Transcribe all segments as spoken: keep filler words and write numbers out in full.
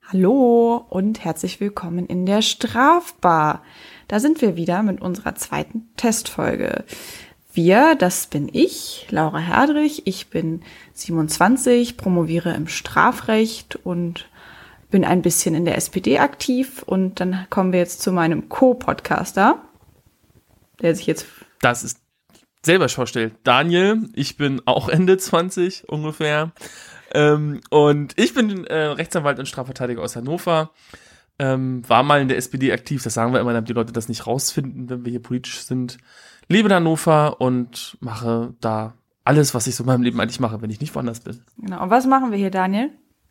Hallo und herzlich willkommen in der Strafbar. Da sind wir wieder mit unserer zweiten Testfolge. Wir, das bin ich, Laura Herdrich. Ich bin siebenundzwanzig, promoviere im Strafrecht und bin ein bisschen in der S P D aktiv. Und dann kommen wir jetzt zu meinem Co-Podcaster, der sich jetzt... Das ist selber vorstellt. Daniel, ich bin auch Ende zwanzig ungefähr. Ähm, und ich bin äh, Rechtsanwalt und Strafverteidiger aus Hannover. Ähm, war mal in der S P D aktiv, das sagen wir immer, damit die Leute das nicht rausfinden, wenn wir hier politisch sind. Lebe in Hannover und mache da alles, was ich so in meinem Leben eigentlich mache, wenn ich nicht woanders bin. Genau. Und was machen wir hier, Daniel?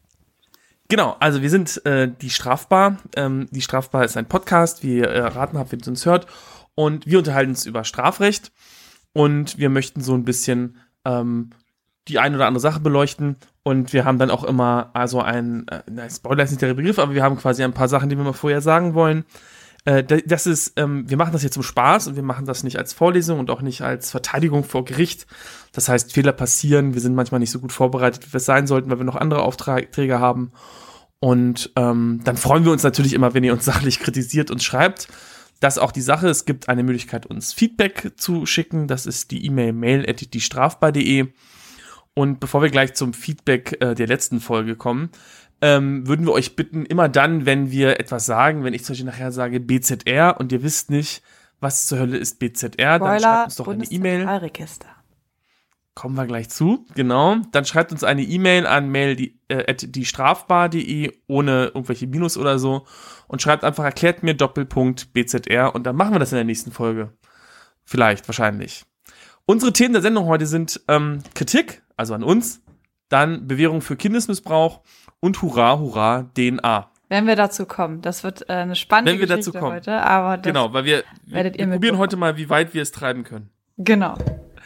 Genau, also wir sind äh, die Strafbar. Ähm, die Strafbar ist ein Podcast, wie ihr erraten habt, wenn ihr uns hört. Und wir unterhalten uns über Strafrecht. Und wir möchten so ein bisschen ähm, die eine oder andere Sache beleuchten. Und wir haben dann auch immer, also ein, äh, Spoiler ist nicht der Begriff, aber wir haben quasi ein paar Sachen, die wir mal vorher sagen wollen. Äh, das ist, ähm, wir machen das jetzt zum Spaß und wir machen das nicht als Vorlesung und auch nicht als Verteidigung vor Gericht. Das heißt, Fehler passieren, wir sind manchmal nicht so gut vorbereitet, wie wir es sein sollten, weil wir noch andere Aufträge haben. Und ähm, dann freuen wir uns natürlich immer, wenn ihr uns sachlich kritisiert und schreibt. Das ist auch die Sache, es gibt eine Möglichkeit, uns Feedback zu schicken. Das ist die E-Mail mail at die strafbar punkt de. Und bevor wir gleich zum Feedback äh, der letzten Folge kommen, ähm, würden wir euch bitten, immer dann, wenn wir etwas sagen, wenn ich zum Beispiel nachher sage B Z R und ihr wisst nicht, was zur Hölle ist B Z R, Spoiler, dann schreibt uns doch eine E-Mail. Bundeszentralregister. Kommen wir gleich zu, genau. Dann schreibt uns eine E-Mail an mail die, äh, at die strafbar punkt de ohne irgendwelche Minus oder so und schreibt einfach, erklärt mir Doppelpunkt B Z R und dann machen wir das in der nächsten Folge. Vielleicht, wahrscheinlich. Unsere Themen der Sendung heute sind ähm, Kritik, also an uns, dann Bewährung für Kindesmissbrauch und Hurra, Hurra, D N A. Wenn wir dazu kommen, das wird äh, eine spannende Wenn wir Geschichte dazu kommen. heute, aber das genau, weil wir, wir, werdet ihr wir probieren heute mal, wie weit wir es treiben können. Genau.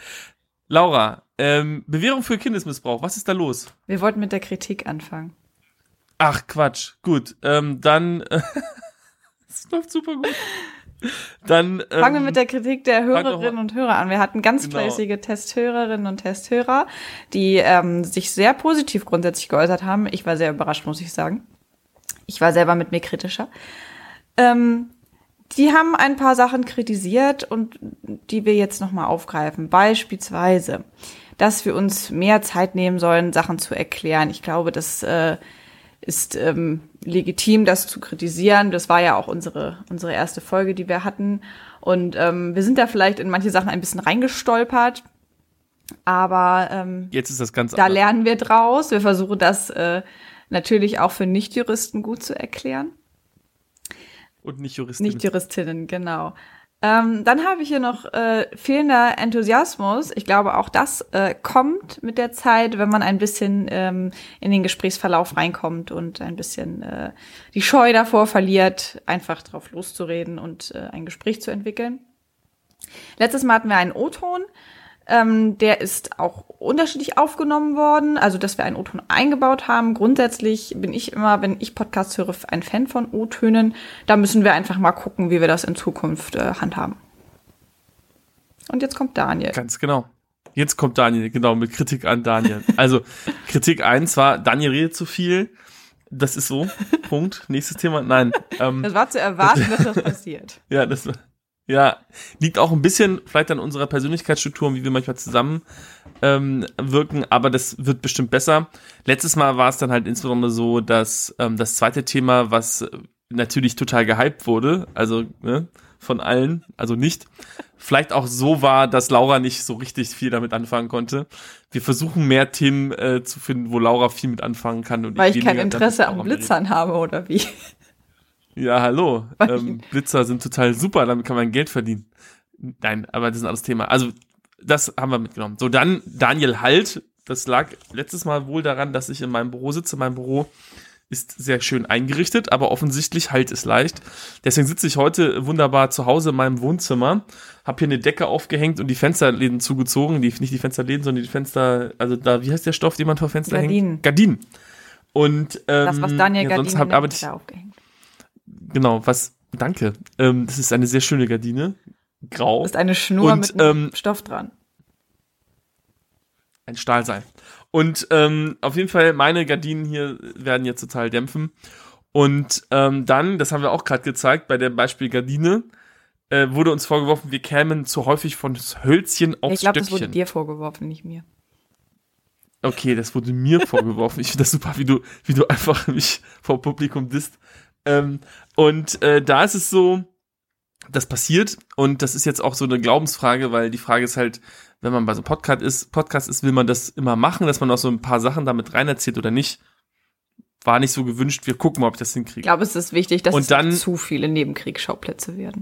Laura, ähm, Bewährung für Kindesmissbrauch, was ist da los? Wir wollten mit der Kritik anfangen. Ach, Quatsch, gut, ähm, dann, äh, das läuft super gut. Dann ähm, fangen wir mit der Kritik der Hörerinnen und Hörer an. Wir hatten ganz genau. fleißige Testhörerinnen und Testhörer, die ähm, sich sehr positiv grundsätzlich geäußert haben. Ich war sehr überrascht, muss ich sagen. Ich war selber mit mir kritischer. Ähm, die haben ein paar Sachen kritisiert und die wir jetzt nochmal aufgreifen. Beispielsweise, dass wir uns mehr Zeit nehmen sollen, Sachen zu erklären. Ich glaube, das äh, ist ähm, legitim, das zu kritisieren. Das war ja auch unsere unsere erste Folge, die wir hatten. Und ähm, wir sind da vielleicht in manche Sachen ein bisschen reingestolpert. Aber ähm, jetzt ist das ganz da anders. lernen wir draus. Wir versuchen das äh, natürlich auch für Nichtjuristen gut zu erklären. Und nicht Juristinnen. Nicht Juristinnen, genau. Ähm, dann habe ich hier noch äh, fehlender Enthusiasmus. Ich glaube, auch das äh, kommt mit der Zeit, wenn man ein bisschen ähm, in den Gesprächsverlauf reinkommt und ein bisschen äh, die Scheu davor verliert, einfach drauf loszureden und äh, ein Gespräch zu entwickeln. Letztes Mal hatten wir einen O-Ton. Ähm, der ist auch unterschiedlich aufgenommen worden, also dass wir einen O-Ton eingebaut haben. Grundsätzlich bin ich immer, wenn ich Podcasts höre, ein Fan von O-Tönen. Da müssen wir einfach mal gucken, wie wir das in Zukunft äh, handhaben. Und jetzt kommt Daniel. Ganz genau. Jetzt kommt Daniel, genau, mit Kritik an Daniel. Also Kritik eins war, Daniel redet zu viel. Das ist so, Punkt. Nächstes Thema, nein. Ähm, das war zu erwarten, dass das passiert. Ja, das war... Ja, liegt auch ein bisschen vielleicht an unserer Persönlichkeitsstruktur und wie wir manchmal zusammen ähm, wirken, aber das wird bestimmt besser. Letztes Mal war es dann halt insbesondere so, dass ähm, das zweite Thema, was natürlich total gehypt wurde, also ne, von allen, also nicht, vielleicht auch so war, dass Laura nicht so richtig viel damit anfangen konnte. Wir versuchen mehr Themen äh, zu finden, wo Laura viel mit anfangen kann. Und Weil ich kein Interesse an Blitzern reden. habe, oder wie? Ja, hallo. Ähm, Blitzer sind total super, damit kann man Geld verdienen. Nein, aber das ist ein anderes Thema. Also, das haben wir mitgenommen. So, dann Daniel Halt. Das lag letztes Mal wohl daran, dass ich in meinem Büro sitze. Mein Büro ist sehr schön eingerichtet, aber offensichtlich Halt ist leicht. Deswegen sitze ich heute wunderbar zu Hause in meinem Wohnzimmer, habe hier eine Decke aufgehängt und die Fensterläden zugezogen. Die, nicht die Fensterläden, sondern die Fenster, also da, wie heißt der Stoff, den man vor Fenster Gardinen. hängt? Gardinen. Und, ähm, das, was Daniel ja, Gardinen sonst hab, ich, aufgehängt. Genau, was, danke. Ähm, das ist eine sehr schöne Gardine. Grau. Das ist eine Schnur und, mit einem ähm, Stoff dran. Ein Stahlseil. Und ähm, auf jeden Fall, meine Gardinen hier werden jetzt total dämpfen. Und ähm, dann, das haben wir auch gerade gezeigt, bei dem Beispiel Gardine, äh, wurde uns vorgeworfen, wir kämen zu häufig von Hölzchen aufs Ich glaube, Stöckchen. das wurde dir vorgeworfen, nicht mir. Okay, das wurde mir vorgeworfen. Ich finde das super, wie du, wie du einfach mich vor Publikum disst. Ähm, und äh, da ist es so, das passiert und das ist jetzt auch so eine Glaubensfrage, weil die Frage ist halt, wenn man bei so einem Podcast ist, Podcast ist, will man das immer machen, dass man auch so ein paar Sachen damit rein erzählt oder nicht. War nicht so gewünscht, wir gucken mal, ob ich das hinkriege. Ich glaube, es ist wichtig, dass und es dann, nicht zu viele Nebenkriegsschauplätze werden.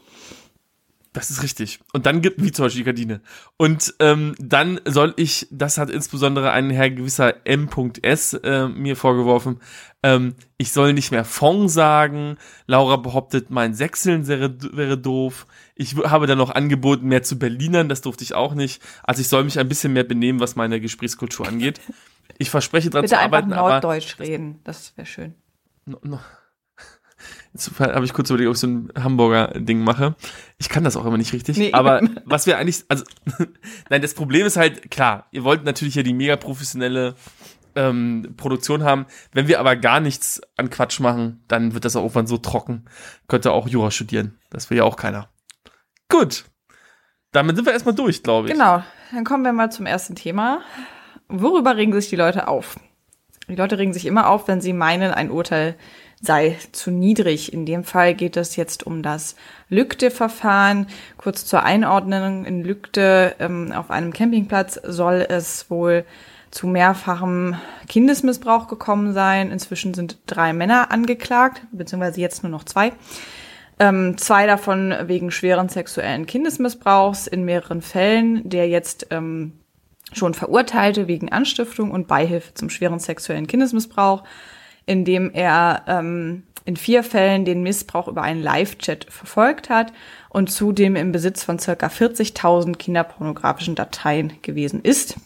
Das ist richtig. Und dann gibt, wie zum Beispiel die Gardine. Und ähm, dann soll ich, das hat insbesondere ein Herr gewisser M S äh, mir vorgeworfen, ähm, ich soll nicht mehr Fond sagen. Laura behauptet, mein Sächseln wäre, wäre doof. Ich w- habe dann noch angeboten, mehr zu Berlinern, das durfte ich auch nicht. Also ich soll mich ein bisschen mehr benehmen, was meine Gesprächskultur angeht. Ich verspreche dran Bitte zu einfach arbeiten, Norddeutsch reden, das wäre schön. aber... No, no. Jetzt habe ich kurz überlegt, ob ich so ein Hamburger-Ding mache. Ich kann das auch immer nicht richtig. Nee. Aber was wir eigentlich, also, nein, das Problem ist halt, klar, ihr wollt natürlich hier die mega professionelle ähm, Produktion haben. Wenn wir aber gar nichts an Quatsch machen, dann wird das auch irgendwann so trocken. Könnte auch Jura studieren. Das will ja auch keiner. Gut. Damit sind wir erstmal durch, glaube ich. Genau, dann kommen wir mal zum ersten Thema. Worüber regen sich die Leute auf? Die Leute regen sich immer auf, wenn sie meinen, ein Urteil sei zu niedrig. In dem Fall geht es jetzt um das Lügde-Verfahren. Kurz zur Einordnung: In Lügde ähm, auf einem Campingplatz soll es wohl zu mehrfachem Kindesmissbrauch gekommen sein. Inzwischen sind drei Männer angeklagt, beziehungsweise jetzt nur noch zwei. Ähm, zwei davon wegen schweren sexuellen Kindesmissbrauchs in mehreren Fällen. Der jetzt ähm, schon Verurteilte wegen Anstiftung und Beihilfe zum schweren sexuellen Kindesmissbrauch, indem er ähm, in vier Fällen den Missbrauch über einen Live-Chat verfolgt hat und zudem im Besitz von circa vierzigtausend kinderpornografischen Dateien gewesen ist.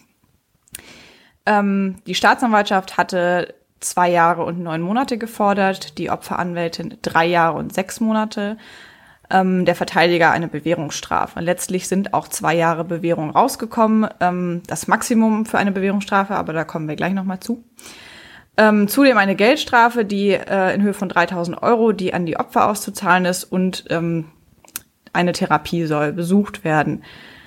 Ähm, die Staatsanwaltschaft hatte zwei Jahre und neun Monate gefordert, die Opferanwältin drei Jahre und sechs Monate, ähm, der Verteidiger eine Bewährungsstrafe. Letztlich sind auch zwei Jahre Bewährung rausgekommen, ähm, das Maximum für eine Bewährungsstrafe, aber da kommen wir gleich nochmal zu. Ähm, zudem eine Geldstrafe, die äh, in Höhe von dreitausend Euro, die an die Opfer auszuzahlen ist, und ähm, eine Therapie soll besucht werden.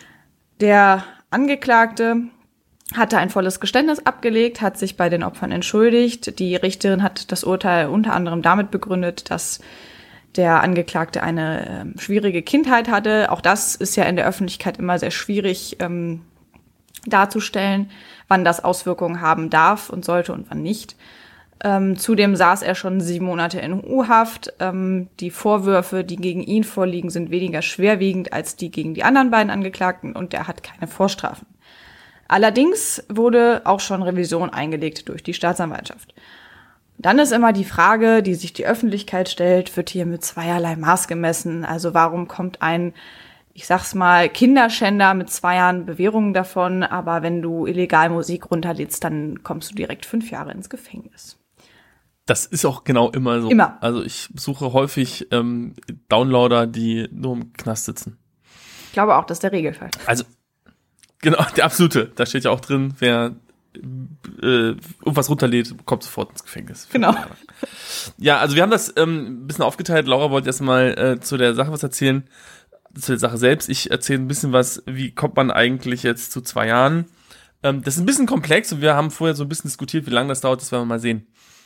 Der Angeklagte hatte ein volles Geständnis abgelegt, hat sich bei den Opfern entschuldigt. Die Richterin hat das Urteil unter anderem damit begründet, dass der Angeklagte eine äh, schwierige Kindheit hatte. Auch das ist ja in der Öffentlichkeit immer sehr schwierig ähm, darzustellen, wann das Auswirkungen haben darf und sollte und wann nicht. Ähm, zudem saß er schon sieben Monate in U-Haft. Ähm, die Vorwürfe, die gegen ihn vorliegen, sind weniger schwerwiegend als die gegen die anderen beiden Angeklagten und er hat keine Vorstrafen. Allerdings wurde auch schon Revision eingelegt durch die Staatsanwaltschaft. Dann ist immer die Frage, die sich die Öffentlichkeit stellt, wird hier mit zweierlei Maß gemessen. Also warum kommt ein, ich sag's mal, Kinderschänder mit zwei Jahren Bewährung davon, aber wenn du illegal Musik runterlädst, dann kommst du direkt fünf Jahre ins Gefängnis. Das ist auch genau immer so. Immer. Also ich suche häufig ähm, Downloader, die nur im Knast sitzen. Ich glaube auch, das ist der Regelfall. Also, genau, der absolute. Da steht ja auch drin, wer äh, irgendwas runterlädt, kommt sofort ins Gefängnis. Genau. Ja, also wir haben das ähm, ein bisschen aufgeteilt. Laura wollte erstmal äh, zu der Sache was erzählen, zu der Sache selbst. Ich erzähle ein bisschen was, wie kommt man eigentlich jetzt zu zwei Jahren. Ähm, das ist ein bisschen komplex und wir haben vorher so ein bisschen diskutiert, wie lange das dauert, das werden wir mal sehen.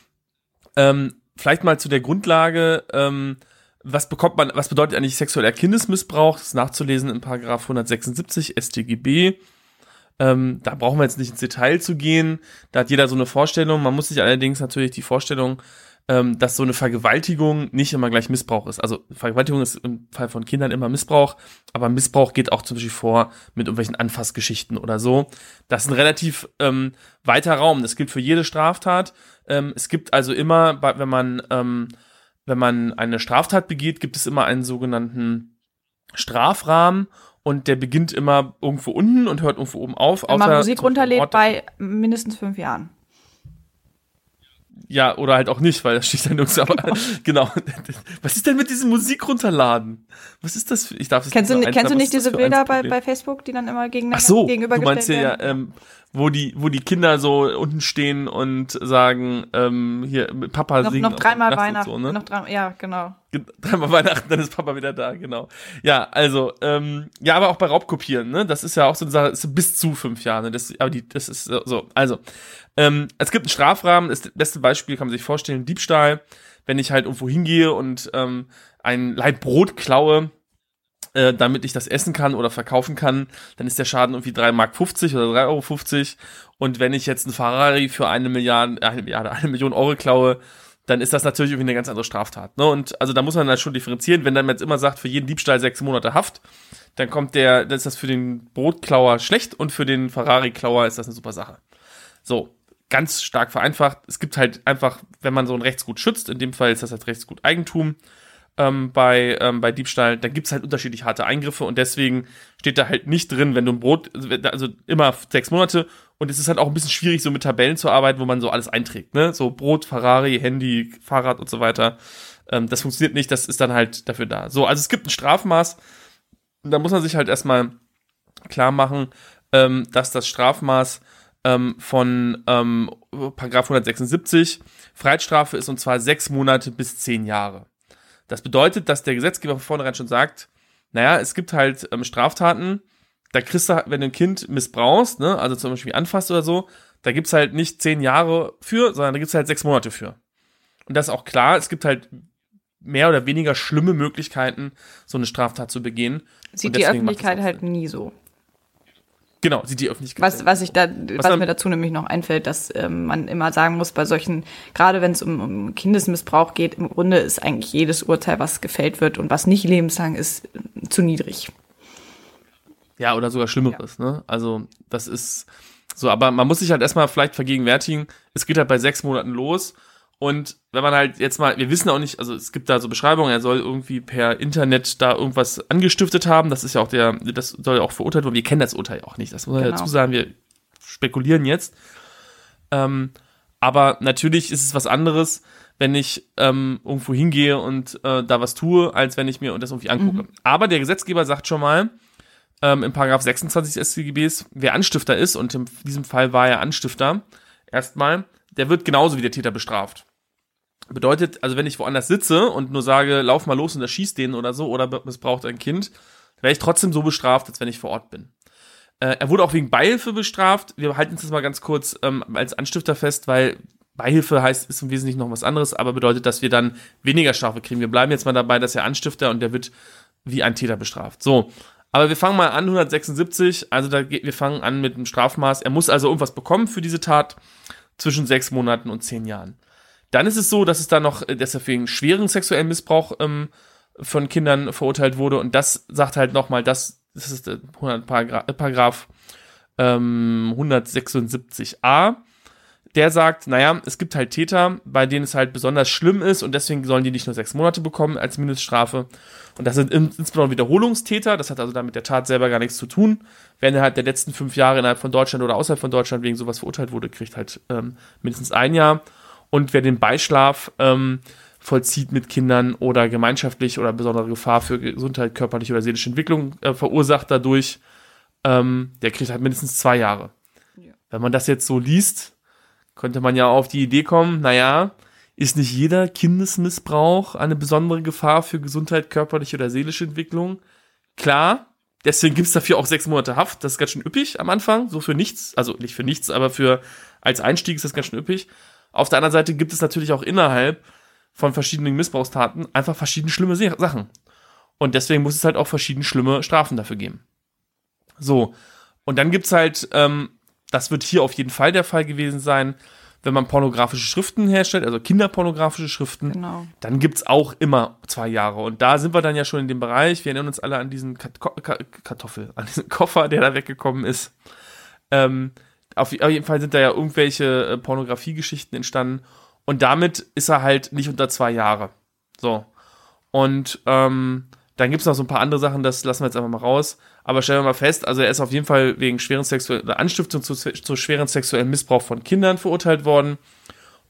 Ähm, vielleicht mal zu der Grundlage, ähm, was bekommt man, was bedeutet eigentlich sexueller Kindesmissbrauch? Das ist nachzulesen in Paragraph hundertsechsundsiebzig S t G B. Ähm, da brauchen wir jetzt nicht ins Detail zu gehen. Da hat jeder so eine Vorstellung. Man muss sich allerdings natürlich die Vorstellung, ähm, dass so eine Vergewaltigung nicht immer gleich Missbrauch ist. Also Vergewaltigung ist im Fall von Kindern immer Missbrauch, aber Missbrauch geht auch zum Beispiel vor mit irgendwelchen Anfassgeschichten oder so. Das ist ein relativ ähm, weiter Raum. Das gilt für jede Straftat. Ähm, es gibt also immer, wenn man ähm, wenn man eine Straftat begeht, gibt es immer einen sogenannten Strafrahmen und der beginnt immer irgendwo unten und hört irgendwo oben auf. Wenn man Musik runterlädt bei mindestens fünf Jahren. ja, oder halt auch nicht, weil das steht dann nirgends, aber genau. Was ist denn mit diesem Musik runterladen? Was ist das für, ich darf das Kennst du, nicht kennst du nicht diese Bilder bei, Problem? bei Facebook, die dann immer gegen, Ach so, gegenübergestellt du meinst werden? ja, ähm, wo die, wo die Kinder so unten stehen und sagen, ähm, hier, Papa noch, singen. noch dreimal auf dem Dach und Weihnachten, so, ne? noch drei, ja, genau. Dreimal Weihnachten, dann ist Papa wieder da, genau. Ja, also, ähm, ja, aber auch bei Raubkopieren, ne? Das ist ja auch so eine Sache, ist bis zu fünf Jahre, ne? Das, aber die, das ist so, so. Also, ähm, es gibt einen Strafrahmen, das beste Beispiel kann man sich vorstellen, Diebstahl. Wenn ich halt irgendwo hingehe und ähm, ein Laib Brot klaue, äh, damit ich das essen kann oder verkaufen kann, dann ist der Schaden irgendwie drei Mark fünfzig oder drei Euro fünfzig. Und wenn ich jetzt einen Ferrari für eine Milliarde, eine Milliarde, eine Million Euro klaue, dann ist das natürlich irgendwie eine ganz andere Straftat. Ne? Und also da muss man halt schon differenzieren. Wenn dann jetzt immer sagt, für jeden Diebstahl sechs Monate Haft, dann kommt der, dann ist das für den Brotklauer schlecht und für den Ferrari-Klauer ist das eine super Sache. So, ganz stark vereinfacht. Es gibt halt einfach, wenn man so ein Rechtsgut schützt, in dem Fall ist das halt Rechtsgut Eigentum, ähm, bei, ähm, bei Diebstahl, dann gibt's halt unterschiedlich harte Eingriffe und deswegen steht da halt nicht drin, wenn du ein Brot, also immer sechs Monate und es ist halt auch ein bisschen schwierig, so mit Tabellen zu arbeiten, wo man so alles einträgt, ne? So Brot, Ferrari, Handy, Fahrrad und so weiter. Ähm, das funktioniert nicht, das ist dann halt dafür da. So, also es gibt ein Strafmaß, da muss man sich halt erstmal klar machen, ähm, dass das Strafmaß ähm, von ähm, Paragraph hundertsechsundsiebzig Freiheitsstrafe ist und zwar sechs Monate bis zehn Jahre. Das bedeutet, dass der Gesetzgeber von vornherein schon sagt, naja, es gibt halt ähm, Straftaten, da kriegst du, wenn du ein Kind missbrauchst, ne, also zum Beispiel anfasst oder so, da gibt's halt nicht zehn Jahre für, sondern da gibt's halt sechs Monate für. Und das ist auch klar, es gibt halt mehr oder weniger schlimme Möglichkeiten, so eine Straftat zu begehen. Sieht die Öffentlichkeit halt nie so. Genau, sieht die Öffentlichkeit. Was, was ich da, was, was mir dazu nämlich noch einfällt, dass ähm, man immer sagen muss, bei solchen, gerade wenn es um, um Kindesmissbrauch geht, im Grunde ist eigentlich jedes Urteil, was gefällt wird und was nicht lebenslang ist, zu niedrig. Ja, oder sogar Schlimmeres, ja. Ne? Also, das ist so, aber man muss sich halt erstmal vielleicht vergegenwärtigen, es geht halt bei sechs Monaten los. Und wenn man halt jetzt mal, wir wissen auch nicht, also es gibt da so Beschreibungen, er soll irgendwie per Internet da irgendwas angestiftet haben, das ist ja auch der, das soll ja auch verurteilt werden, wir kennen das Urteil auch nicht, das muss man genau. dazu sagen, wir spekulieren jetzt. Ähm, aber natürlich ist es was anderes, wenn ich ähm, irgendwo hingehe und äh, da was tue, als wenn ich mir das irgendwie angucke. Mhm. Aber der Gesetzgeber sagt schon mal, ähm, im Paragraph sechsundzwanzig des S t G Bs, wer Anstifter ist, und in diesem Fall war er Anstifter, erstmal, der wird genauso wie der Täter bestraft. Bedeutet, also wenn ich woanders sitze und nur sage, lauf mal los und erschieß den oder so, oder missbraucht ein Kind, wäre ich trotzdem so bestraft, als wenn ich vor Ort bin. Äh, er wurde auch wegen Beihilfe bestraft. Wir halten uns das mal ganz kurz ähm, als Anstifter fest, weil Beihilfe heißt, ist im Wesentlichen noch was anderes, aber bedeutet, dass wir dann weniger Strafe kriegen. Wir bleiben jetzt mal dabei, dass er Anstifter und der wird wie ein Täter bestraft. So, aber wir fangen mal an, hundertsechsundsiebzig, also da, wir fangen an mit dem Strafmaß. Er muss also irgendwas bekommen für diese Tat, zwischen sechs Monaten und zehn Jahren. Dann ist es so, dass es da noch, dass er für einen schweren sexuellen Missbrauch ähm, von Kindern verurteilt wurde und das sagt halt nochmal, das, das ist der Paragraph, Paragraph ähm, hundertsechsundsiebzig a, der sagt, naja, es gibt halt Täter, bei denen es halt besonders schlimm ist und deswegen sollen die nicht nur sechs Monate bekommen als Mindeststrafe. Und das sind insbesondere Wiederholungstäter, das hat also damit der Tat selber gar nichts zu tun. Wer innerhalb der letzten fünf Jahre innerhalb von Deutschland oder außerhalb von Deutschland wegen sowas verurteilt wurde, kriegt halt ähm, mindestens ein Jahr. Und wer den Beischlaf ähm, vollzieht mit Kindern oder gemeinschaftlich oder besondere Gefahr für Gesundheit, körperliche oder seelische Entwicklung äh, verursacht dadurch, ähm, der kriegt halt mindestens zwei Jahre. Ja. Wenn man das jetzt so liest, könnte man ja auf die Idee kommen, naja, ist nicht jeder Kindesmissbrauch eine besondere Gefahr für Gesundheit, körperliche oder seelische Entwicklung? Klar, deswegen gibt es dafür auch sechs Monate Haft, das ist ganz schön üppig am Anfang, so für nichts, also nicht für nichts, aber für als Einstieg ist das ganz schön üppig. Auf der anderen Seite gibt es natürlich auch innerhalb von verschiedenen Missbrauchstaten einfach verschiedene schlimme Sachen. Und deswegen muss es halt auch verschiedene schlimme Strafen dafür geben. So, und dann gibt's halt, ähm, das wird hier auf jeden Fall der Fall gewesen sein, wenn man pornografische Schriften herstellt, also kinderpornografische Schriften, genau. Dann gibt's auch immer zwei Jahre. Und da sind wir dann ja schon in dem Bereich, wir erinnern uns alle an diesen Kat- Kartoffel, an diesen Koffer, der da weggekommen ist. Ähm, auf jeden Fall sind da ja irgendwelche äh, Pornografiegeschichten entstanden. Und damit ist er halt nicht unter zwei Jahre. So. Und ähm, dann gibt's noch so ein paar andere Sachen, das lassen wir jetzt einfach mal raus. Aber stellen wir mal fest, also er ist auf jeden Fall wegen schweren sexuellen oder Anstiftung zu, zu schweren sexuellen Missbrauch von Kindern verurteilt worden.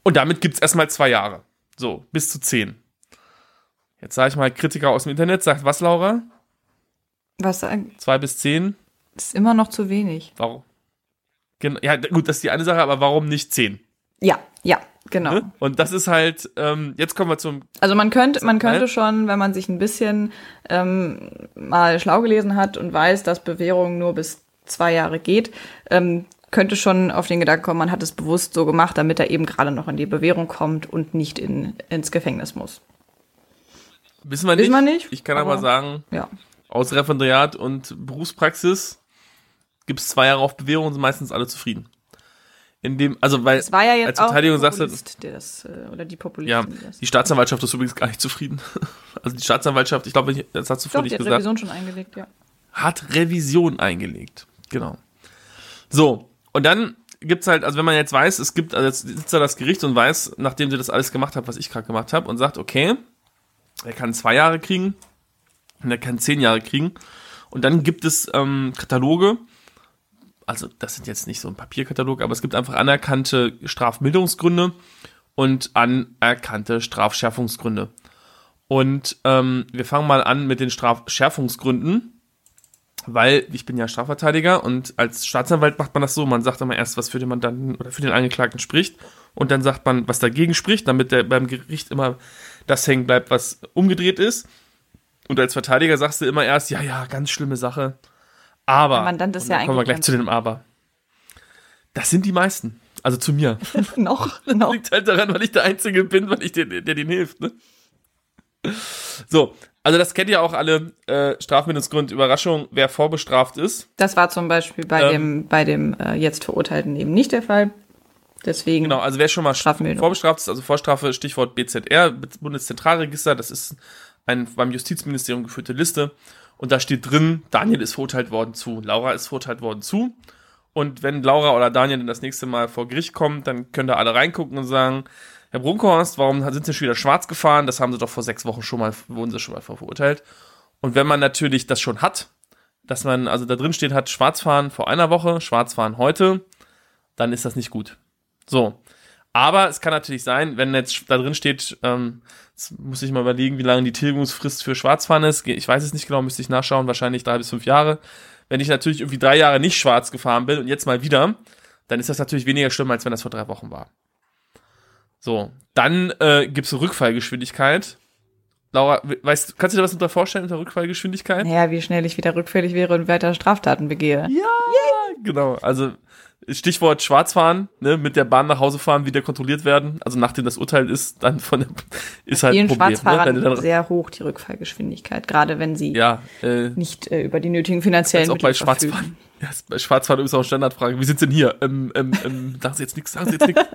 Und damit gibt's erstmal zwei Jahre. So, bis zu zehn. Jetzt sage ich mal, Kritiker aus dem Internet, sagt was, Laura? Was sagen? Zwei bis zehn? Ist immer noch zu wenig. Warum? Genau, ja, gut, das ist die eine Sache, aber warum nicht zehn? Ja, ja, genau. Ne? Und das ist halt, ähm, jetzt kommen wir zum... Also man könnte, man könnte schon, wenn man sich ein bisschen ähm, mal schlau gelesen hat und weiß, dass Bewährung nur bis zwei Jahre geht, ähm, könnte schon auf den Gedanken kommen, man hat es bewusst so gemacht, damit er eben gerade noch in die Bewährung kommt und nicht in, ins Gefängnis muss. Wissen wir nicht. Wissen wir nicht. Ich kann aber, aber sagen, ja. aus Referendariat und Berufspraxis gibt es zwei Jahre auf Bewährung und sind meistens alle zufrieden. In dem, also weil das war ja jetzt als Verteidigung sagst du, der das, oder die Populisten. Ja, die, das die Staatsanwaltschaft ist übrigens gar nicht zufrieden. Also die Staatsanwaltschaft, ich glaube, das hast du vorhin nicht gesagt. Hat Revision schon eingelegt, ja. Hat Revision eingelegt, genau. So, und dann gibt's halt, also wenn man jetzt weiß, es gibt, also jetzt sitzt da das Gericht und weiß, nachdem sie das alles gemacht hat, was ich gerade gemacht habe, und sagt, okay, er kann zwei Jahre kriegen und er kann zehn Jahre kriegen. Und dann gibt es ähm, Kataloge, also das sind jetzt nicht so ein Papierkatalog, aber es gibt einfach anerkannte Strafmilderungsgründe und anerkannte Strafschärfungsgründe. Und ähm, wir fangen mal an mit den Strafschärfungsgründen, weil ich bin ja Strafverteidiger und als Staatsanwalt macht man das so, man sagt immer erst, was für den Mandanten oder für den Angeklagten spricht und dann sagt man, was dagegen spricht, damit der beim Gericht immer das hängen bleibt, was umgedreht ist. Und als Verteidiger sagst du immer erst, ja, ja, ganz schlimme Sache. Aber, der Mandant ist und ja dann kommen wir gleich zu dem Aber. Das sind die meisten. Also zu mir. noch, Das noch. liegt halt daran, weil ich der Einzige bin, weil ich der, der denen hilft. Ne? So, also das kennt ihr auch alle, äh, Strafmilderungsgrund, Überraschung, wer vorbestraft ist. Das war zum Beispiel bei ähm, dem, bei dem äh, jetzt Verurteilten eben nicht der Fall. Deswegen. Genau, also wer schon mal Strafmilderung. vorbestraft ist, also Vorstrafe, Stichwort B Z R, Bundeszentralregister, das ist eine beim Justizministerium geführte Liste. Und da steht drin, Daniel ist verurteilt worden zu, Laura ist verurteilt worden zu. Und wenn Laura oder Daniel dann das nächste Mal vor Gericht kommen, dann können da alle reingucken und sagen, Herr Brunkhorst, warum sind Sie schon wieder schwarz gefahren? Das haben Sie doch vor sechs Wochen schon mal, wurden Sie schon mal verurteilt. Und wenn man natürlich das schon hat, dass man also da drin steht hat, Schwarzfahren vor einer Woche, Schwarzfahren heute, dann ist das nicht gut. So. Aber es kann natürlich sein, wenn jetzt da drin steht, ähm, jetzt muss ich mal überlegen, wie lange die Tilgungsfrist für Schwarzfahren ist. Ich weiß es nicht genau, müsste ich nachschauen, wahrscheinlich drei bis fünf Jahre. Wenn ich natürlich irgendwie drei Jahre nicht schwarz gefahren bin und jetzt mal wieder, dann ist das natürlich weniger schlimm, als wenn das vor drei Wochen war. So, dann äh, gibt es Rückfallgeschwindigkeit. Laura, weißt, kannst du dir was unter vorstellen unter Rückfallgeschwindigkeit? Naja, wie schnell ich wieder rückfällig wäre und weiter Straftaten begehe. Ja, Yay. Genau. Also Stichwort Schwarzfahren, ne, mit der Bahn nach Hause fahren, wieder kontrolliert werden. Also nachdem das Urteil ist, dann von der, ist halt ein Problem. Vielen Schwarzfahrern ne? dann, sehr hoch die Rückfallgeschwindigkeit, gerade wenn sie ja, äh, nicht äh, über die nötigen finanziellen Mittel Mittel verfügen. Schwarzfahren. Ja, bei Schwarzfahren ist auch eine Standardfrage. Wie sind's denn hier? Ähm, ähm, ähm, sagen Sie jetzt nichts, sagen Sie jetzt nichts.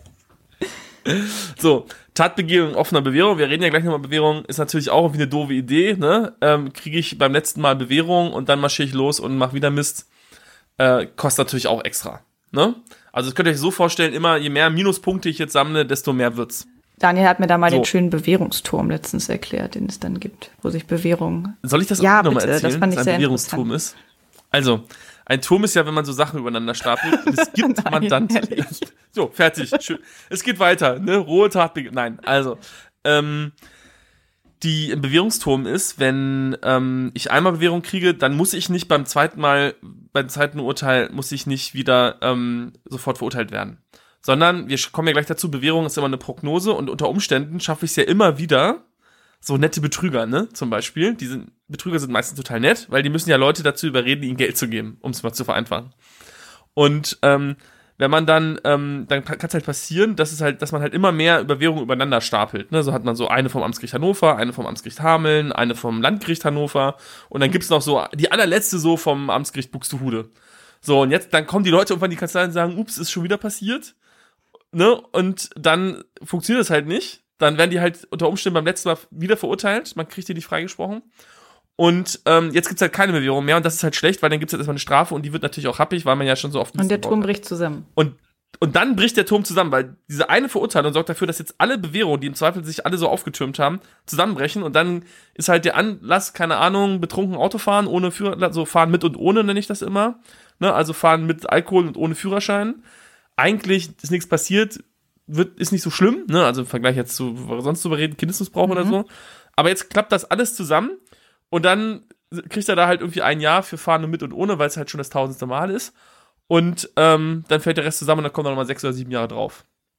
So, Tatbegehung offener Bewährung, wir reden ja gleich nochmal Bewährung, ist natürlich auch irgendwie eine doofe Idee, ne? Ähm, kriege ich beim letzten Mal Bewährung und dann marschiere ich los und mache wieder Mist, äh, kostet natürlich auch extra, ne? Also das könnt ihr euch so vorstellen, immer je mehr Minuspunkte ich jetzt sammle, desto mehr wird's. Daniel hat mir da mal so. den schönen Bewährungsturm letztens erklärt, den es dann gibt, wo sich Bewährung... Soll ich das ja, auch nochmal erzählen, das fand ich was ein sehr Bewährungsturm ist? Also, ein Turm ist ja, wenn man so Sachen übereinander stapelt. Und es gibt Nein, Mandanten. ehrlich. So, fertig. Schön. Es geht weiter, ne? Rohe Tatbegehung. Nein, also, ähm, die im Bewährungsturm ist, wenn ähm, ich einmal Bewährung kriege, dann muss ich nicht beim zweiten Mal, beim zweiten Urteil, muss ich nicht wieder ähm, sofort verurteilt werden. Sondern, wir kommen ja gleich dazu, Bewährung ist immer eine Prognose und unter Umständen schaffe ich es ja immer wieder, so nette Betrüger, ne, zum Beispiel. Die sind, Betrüger sind meistens total nett, weil die müssen ja Leute dazu überreden, ihnen Geld zu geben, um es mal zu vereinfachen. Und ähm, wenn man dann, ähm, dann kann es halt passieren, dass es halt, dass man halt immer mehr Überwährungen übereinander stapelt. Ne? So hat man so eine vom Amtsgericht Hannover, eine vom Amtsgericht Hameln, eine vom Landgericht Hannover und dann gibt's noch so die allerletzte so vom Amtsgericht Buxtehude. So, und jetzt, dann kommen die Leute irgendwann in die Kanzlei und sagen, ups, ist schon wieder passiert. Ne? Und dann funktioniert das halt nicht. Dann werden die halt unter Umständen beim letzten Mal wieder verurteilt. Man kriegt die nicht freigesprochen. Und ähm, jetzt gibt's halt keine Bewährung mehr. Und das ist halt schlecht, weil dann gibt's jetzt erstmal eine Strafe und die wird natürlich auch happig, weil man ja schon so oft... Und der Turm bricht zusammen. Und, und dann bricht der Turm zusammen, weil diese eine Verurteilung sorgt dafür, dass jetzt alle Bewährungen, die im Zweifel sich alle so aufgetürmt haben, zusammenbrechen. Und dann ist halt der Anlass, keine Ahnung, betrunken Autofahren, ohne Führer, also fahren mit und ohne, nenne ich das immer. Ne? Also fahren mit Alkohol und ohne Führerschein. Eigentlich ist nichts passiert. wird, ist nicht so schlimm, ne? Also im Vergleich jetzt zu sonst drüber reden, Kindesmissbrauch mhm. oder so. Aber jetzt klappt das alles zusammen und dann kriegt er da halt irgendwie ein Jahr für Fahren mit und ohne, weil es halt schon das tausendste Mal ist. Und ähm, dann fällt der Rest zusammen und dann kommen noch mal sechs oder sieben Jahre drauf.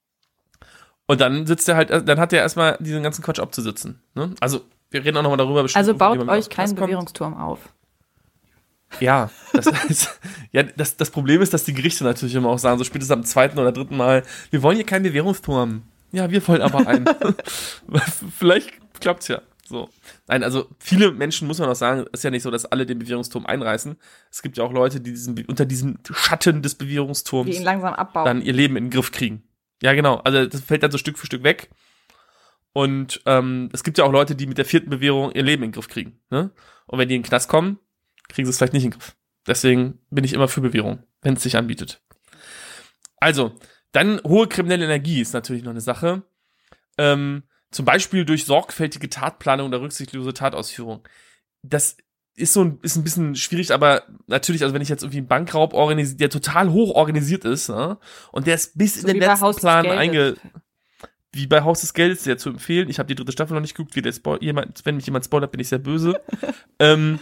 Und dann sitzt er halt, dann hat er erstmal diesen ganzen Quatsch abzusitzen. Ne? Also, wir reden auch nochmal darüber. Bestimmt, also baut euch keinen Bewährungsturm auf. Ja, das, heißt, ja das, das Problem ist, dass die Gerichte natürlich immer auch sagen, so spätestens am zweiten oder dritten Mal, wir wollen hier keinen Bewährungsturm. Ja, wir wollen aber einen. Vielleicht klappt's ja. So. Nein, also viele Menschen, muss man auch sagen, ist ja nicht so, dass alle den Bewährungsturm einreißen. Es gibt ja auch Leute, die diesen, unter diesem Schatten des Bewährungsturms die ihn langsam abbauen. Dann ihr Leben in den Griff kriegen. Ja, genau. Also das fällt dann so Stück für Stück weg. Und ähm, es gibt ja auch Leute, die mit der vierten Bewährung ihr Leben in den Griff kriegen. Ne? Und wenn die in den Knast kommen, kriegen sie es vielleicht nicht in den Griff. Deswegen bin ich immer für Bewährung, wenn es sich anbietet. Also, dann hohe kriminelle Energie ist natürlich noch eine Sache. Ähm, zum Beispiel durch sorgfältige Tatplanung oder rücksichtslose Tatausführung. Das ist so ein, ist ein bisschen schwierig, aber natürlich, also wenn ich jetzt irgendwie einen Bankraub organisiere, der total hoch organisiert ist, ne, und der ist bis so in den letzten Plan einge... Wie bei Haus des Geldes, sehr zu empfehlen. Ich habe die dritte Staffel noch nicht geguckt. Wie der Spo- jemand, wenn mich jemand spoilert, bin ich sehr böse. ähm,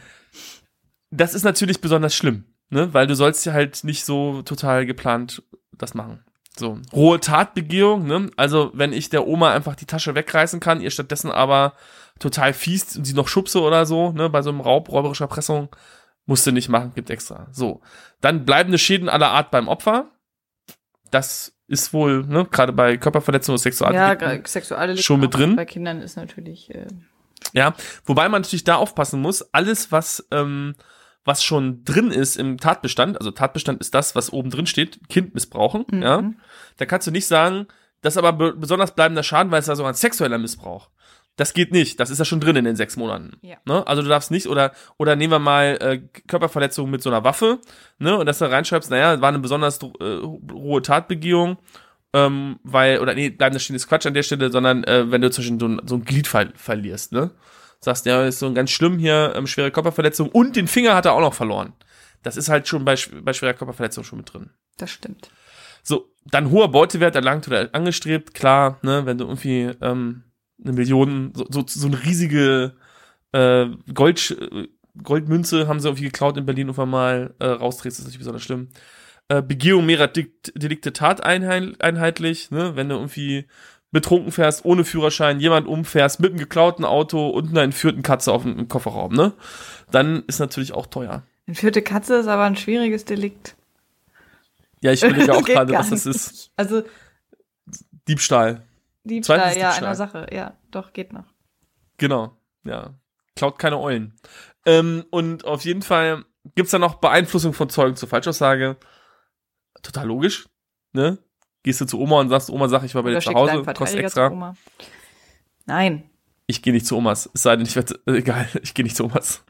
das ist natürlich besonders schlimm, ne, weil du sollst ja halt nicht so total geplant das machen. So, rohe Tatbegehung, ne? Also, wenn ich der Oma einfach die Tasche wegreißen kann, ihr stattdessen aber total fies und sie noch schubse oder so, ne? Bei so einem Raub, räuberischer Erpressung, musst du nicht machen, gibt extra. So. Dann bleibende Schäden aller Art beim Opfer. Das ist wohl, ne? Gerade bei Körperverletzungen und Sexualdelikten ja, Sexualdelikten schon mit drin. Bei Kindern ist natürlich, äh ja, wobei man natürlich da aufpassen muss, alles, was, ähm, was schon drin ist im Tatbestand, also Tatbestand ist das, was oben drin steht, Kind missbrauchen, mhm. ja, da kannst du nicht sagen, das ist aber be- besonders bleibender Schaden, weil es da so ein sexueller Missbrauch. Das geht nicht, das ist ja schon drin in den sechs Monaten. Ja. Ne? Also du darfst nicht, oder oder nehmen wir mal äh, Körperverletzung mit so einer Waffe, ne, und dass du reinschreibst, naja, war eine besonders äh, rohe Tatbegehung, ähm, weil, oder nee, bleibender Schaden ist Quatsch an der Stelle, sondern äh, wenn du zwischen so ein, so ein Glied ver- verlierst, ne, sagst, ja, ist so ein ganz schlimm hier, ähm, schwere Körperverletzung und den Finger hat er auch noch verloren. Das ist halt schon bei, bei schwerer Körperverletzung schon mit drin. Das stimmt. So, dann hoher Beutewert erlangt oder angestrebt, klar, ne, wenn du irgendwie ähm, eine Million, so, so, so eine riesige äh, Gold, Goldmünze haben sie irgendwie geklaut in Berlin irgendwann mal äh, rausdrehst, ist natürlich besonders schlimm. Äh, Begehung mehrerer Delikte tateinheitlich, ne, wenn du irgendwie betrunken fährst, ohne Führerschein, jemand umfährst, mit einem geklauten Auto und einer entführten Katze auf dem im Kofferraum, ne? Dann ist natürlich auch teuer. Entführte Katze ist aber ein schwieriges Delikt. Ja, ich überlege auch gerade, was das ist. Also Diebstahl. Diebstahl, Zweites ja, Diebstahl. einer Sache. Ja, doch, geht noch. Genau, ja. Klaut keine Eulen. Ähm, und auf jeden Fall gibt's da noch Beeinflussung von Zeugen zur Falschaussage. Total logisch, ne? Gehst du zu Oma und sagst, Oma, sag, ich war bei dir zu Hause, kostet extra. Zu Oma. Nein. Ich gehe nicht zu Omas, es sei denn, ich werde, äh, egal, ich gehe nicht zu Omas.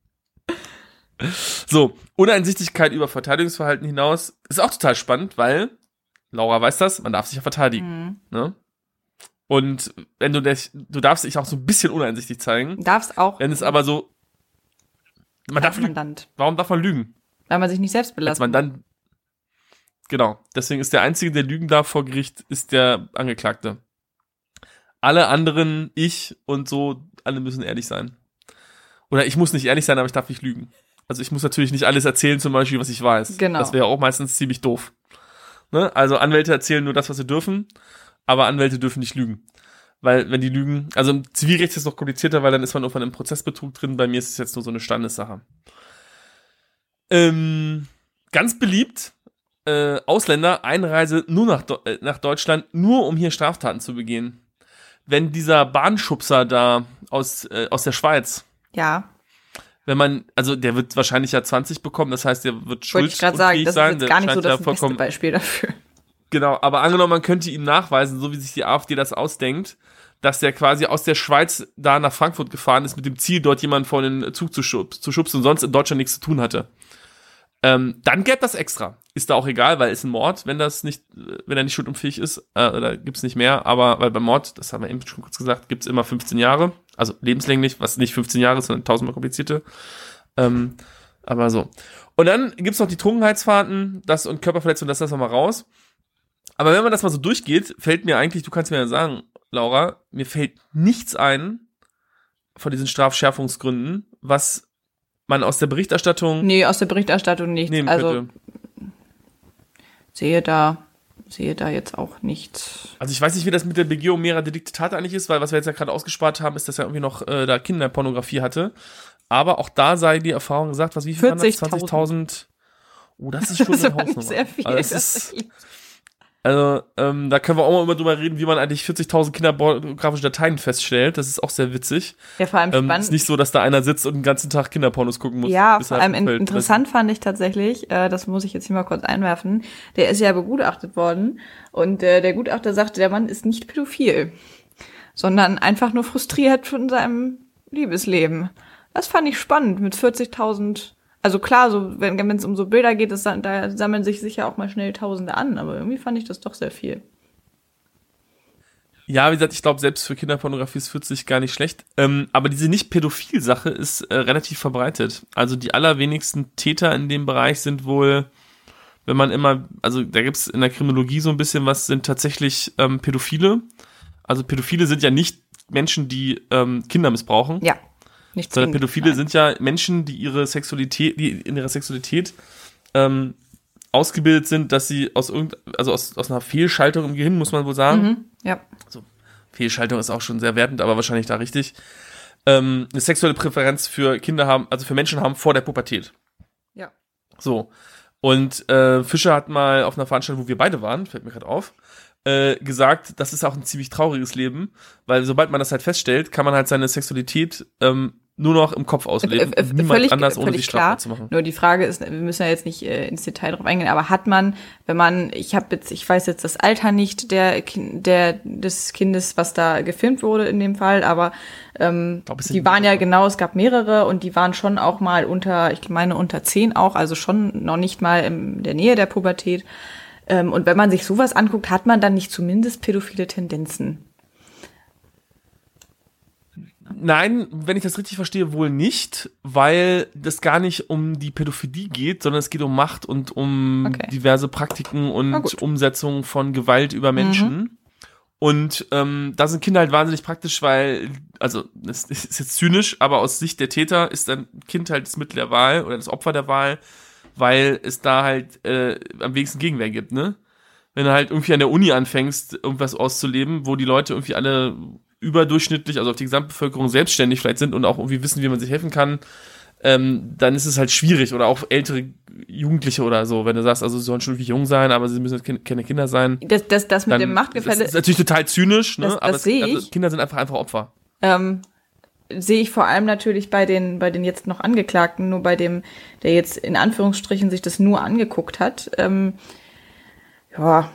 So, Uneinsichtigkeit über Verteidigungsverhalten hinaus ist auch total spannend, weil, Laura weiß das, man darf sich ja verteidigen, mhm. ne? Und wenn du dich, du darfst dich auch so ein bisschen uneinsichtig zeigen. Darfst auch. Wenn es aber so, man darf lügen. Warum darf man lügen? Weil man sich nicht selbst belastet. Man dann, genau, deswegen ist der Einzige, der lügen darf vor Gericht, ist der Angeklagte. Alle anderen, ich und so, alle müssen ehrlich sein. Oder ich muss nicht ehrlich sein, aber ich darf nicht lügen. Also ich muss natürlich nicht alles erzählen, zum Beispiel, was ich weiß. Genau. Das wäre auch meistens ziemlich doof. Ne? Also Anwälte erzählen nur das, was sie dürfen, aber Anwälte dürfen nicht lügen. Weil, wenn die lügen, also im Zivilrecht ist es noch komplizierter, weil dann ist man irgendwann im Prozessbetrug drin. Bei mir ist es jetzt nur so eine Standessache. Ähm, ganz beliebt, äh, Ausländer, Einreise nur nach, Do- äh, nach Deutschland, nur um hier Straftaten zu begehen. Wenn dieser Bahnschubser da aus, äh, aus der Schweiz, ja, wenn man, also der wird wahrscheinlich ja zwanzig bekommen, das heißt, der wird wollte ich gerade sagen, das sein. ist jetzt gar nicht so ja das beste Beispiel dafür. Genau, aber angenommen, man könnte ihm nachweisen, so wie sich die AfD das ausdenkt, dass der quasi aus der Schweiz da nach Frankfurt gefahren ist mit dem Ziel, dort jemanden vor den Zug zu, schub, zu schubsen und sonst in Deutschland nichts zu tun hatte. Ähm, dann gäbe das extra. Ist da auch egal, weil es ein Mord, wenn das nicht, wenn er nicht schuldunfähig ist, äh, oder gibt's nicht mehr, aber weil beim Mord, das haben wir eben schon kurz gesagt, gibt's immer fünfzehn Jahre, also lebenslänglich, was nicht fünfzehn Jahre ist, sondern tausendmal komplizierte. Ähm, aber so. Und dann gibt's noch die Trunkenheitsfahrten, das und Körperverletzung, das lassen wir mal raus. Aber wenn man das mal so durchgeht, fällt mir eigentlich, du kannst mir ja sagen, Laura, mir fällt nichts ein von diesen Strafschärfungsgründen, was man aus der Berichterstattung Nee, aus der Berichterstattung nichts. nehmen Also könnte. sehe da, sehe da jetzt auch nichts. Also ich weiß nicht, wie das mit der Begehung mehrerer Delikte Tat eigentlich ist, weil was wir jetzt ja gerade ausgespart haben, ist, dass er irgendwie noch äh, da Kinderpornografie hatte. Aber auch da sei die Erfahrung gesagt, was wie viel waren das? zwanzigtausend. Oh, das ist schon Das eine war nicht Hausnummer. sehr viel. Also, das ist, also ähm, da können wir auch mal drüber reden, wie man eigentlich vierzigtausend kinderpornografische Dateien feststellt. Das ist auch sehr witzig. Ja, vor allem Ähm, spannend. ist nicht so, dass da einer sitzt und den ganzen Tag Kinderpornos gucken muss. Ja, bis vor er allem in, umfällt. interessant fand ich tatsächlich, äh, das muss ich jetzt hier mal kurz einwerfen, der ist ja begutachtet worden und äh, der Gutachter sagte, der Mann ist nicht pädophil, sondern einfach nur frustriert von seinem Liebesleben. Das fand ich spannend mit vierzigtausend. Also klar, so wenn wenn es um so Bilder geht, das, da sammeln sich sicher auch mal schnell Tausende an, aber irgendwie fand ich das doch sehr viel. Ja, wie gesagt, ich glaube, selbst für Kinderpornografie ist vierzig gar nicht schlecht. Ähm, aber diese Nicht-Pädophil-Sache ist äh, relativ verbreitet. Also die allerwenigsten Täter in dem Bereich sind wohl, wenn man immer, also da gibt's in der Kriminologie so ein bisschen was, sind tatsächlich ähm, Pädophile. Also Pädophile sind ja nicht Menschen, die ähm, Kinder missbrauchen. Ja, nicht Sondern zwingend, Pädophile nein. sind ja Menschen, die ihre Sexualität, die in ihrer Sexualität ähm, ausgebildet sind, dass sie aus irgend, also aus, aus einer Fehlschaltung im Gehirn, muss man wohl sagen. Mhm, ja. Also, Fehlschaltung ist auch schon sehr wertend, aber wahrscheinlich da richtig. Ähm, eine sexuelle Präferenz für Kinder haben, also für Menschen haben vor der Pubertät. Ja. So. Und äh, Fischer hat mal auf einer Veranstaltung, wo wir beide waren, fällt mir gerade auf, äh, gesagt, das ist auch ein ziemlich trauriges Leben, weil sobald man das halt feststellt, kann man halt seine Sexualität ähm, nur noch im Kopf ausleben Äh, äh, und niemand völlig- anders, ohne völlig sich strafbar klar. zu machen. Nur die Frage ist, wir müssen ja jetzt nicht äh, ins Detail drauf eingehen, aber hat man, wenn man, ich habe jetzt, ich weiß jetzt das Alter nicht der, Kin- der des Kindes, was da gefilmt wurde in dem Fall, aber ähm, Ich glaub, es sind die waren ja mehrere. genau, es gab mehrere und die waren schon auch mal unter, ich meine unter zehn auch, also schon noch nicht mal in der Nähe der Pubertät. Ähm, und wenn man sich sowas anguckt, hat man dann nicht zumindest pädophile Tendenzen? Nein, wenn ich das richtig verstehe, wohl nicht, weil das gar nicht um die Pädophilie geht, sondern es geht um Macht und um Okay. diverse Praktiken Na und gut. Umsetzung von Gewalt über Menschen. Und ähm, da sind Kinder halt wahnsinnig praktisch, weil, also das ist jetzt zynisch, aber aus Sicht der Täter ist ein Kind halt das Mittel der Wahl oder das Opfer der Wahl, weil es da halt äh, am wenigsten Gegenwehr gibt, ne? Wenn du halt irgendwie an der Uni anfängst, irgendwas auszuleben, wo die Leute irgendwie alle überdurchschnittlich, also auf die Gesamtbevölkerung selbstständig vielleicht sind und auch irgendwie wissen, wie man sich helfen kann, ähm, dann ist es halt schwierig. Oder auch ältere Jugendliche oder so, wenn du sagst, also sie sollen schon irgendwie jung sein, aber sie müssen kin- keine Kinder sein. Das, das, das mit Dann, dem Machtgefälle. Das ist natürlich total zynisch, ne? Das- das aber es, sehe also ich. Kinder sind einfach einfach Opfer. Ähm, sehe ich vor allem natürlich bei den, bei den jetzt noch Angeklagten, nur bei dem, der jetzt in Anführungsstrichen sich das nur angeguckt hat. Ähm, ja,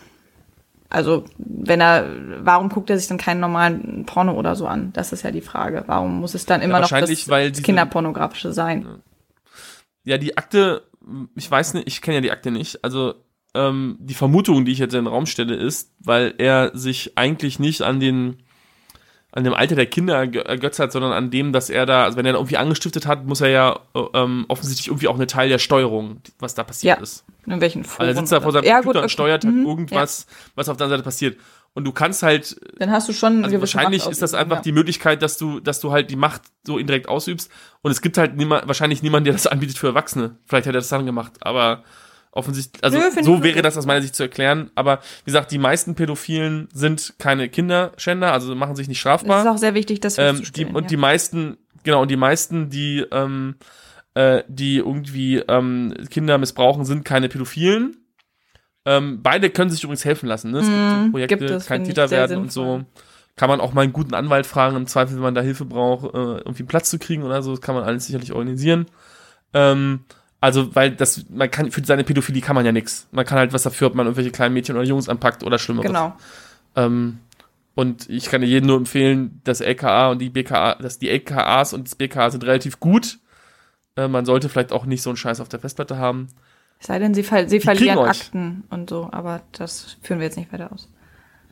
also wenn er, warum guckt er sich dann keinen normalen Porno oder so an? Das ist ja die Frage. Warum muss es dann immer noch wahrscheinlich, das, weil das diese- Kinderpornografische sein? Ja, die Akte, ich weiß nicht, ich kenne ja die Akte nicht, also ähm, die Vermutung, die ich jetzt in den Raum stelle, ist, weil er sich eigentlich nicht an den an dem Alter der Kinder ergö- ergötzert, sondern an dem, dass er da, also wenn er da irgendwie angestiftet hat, muss er ja äh, ähm, offensichtlich irgendwie auch eine Teil der Steuerung, die- was da passiert Ja. ist. In welchen Foren? Also er sitzt da vor seinem ja, Computer gut, und steuert halt mhm, irgendwas, was auf der anderen Seite passiert. Und du kannst halt, Ja. Dann hast du schon eine also gewisse wahrscheinlich Macht ist das ausüben, einfach ja. die Möglichkeit, dass du, dass du halt die Macht so indirekt ausübst. Und es gibt halt niemand, wahrscheinlich niemanden, der das anbietet für Erwachsene. Vielleicht hat er das dann gemacht, aber offensichtlich, also Nö, find so ich wäre wirklich. das aus meiner Sicht zu erklären. Aber wie gesagt, die meisten Pädophilen sind keine Kinderschänder, also machen sich nicht Es strafbar. ist auch sehr wichtig, das Ähm, die, festzustellen. und ja. die meisten, genau, und die meisten, die, ähm, äh, die irgendwie ähm, Kinder missbrauchen, sind keine Pädophilen. Ähm, beide können sich übrigens helfen lassen. Ne? Es gibt so Mm, Projekte, gibt es, kein finde ich Täter sehr werden und so. sinnvoll. Kann man auch mal einen guten Anwalt fragen, im Zweifel, wenn man da Hilfe braucht, äh, irgendwie einen Platz zu kriegen oder so. Das kann man alles sicherlich organisieren. Ähm, also, weil das, man kann, für seine Pädophilie kann man ja nichts. Man kann halt was dafür, ob man irgendwelche kleinen Mädchen oder Jungs anpackt oder Schlimmeres. Genau. Ähm, und ich kann dir jedem nur empfehlen, das L K A und die B K A, dass die L K As und das B K A sind relativ gut. Äh, man sollte vielleicht auch nicht so einen Scheiß auf der Festplatte haben. Es sei denn, sie, ver sie kriegen verlieren euch. Akten und so, aber das führen wir jetzt nicht weiter aus.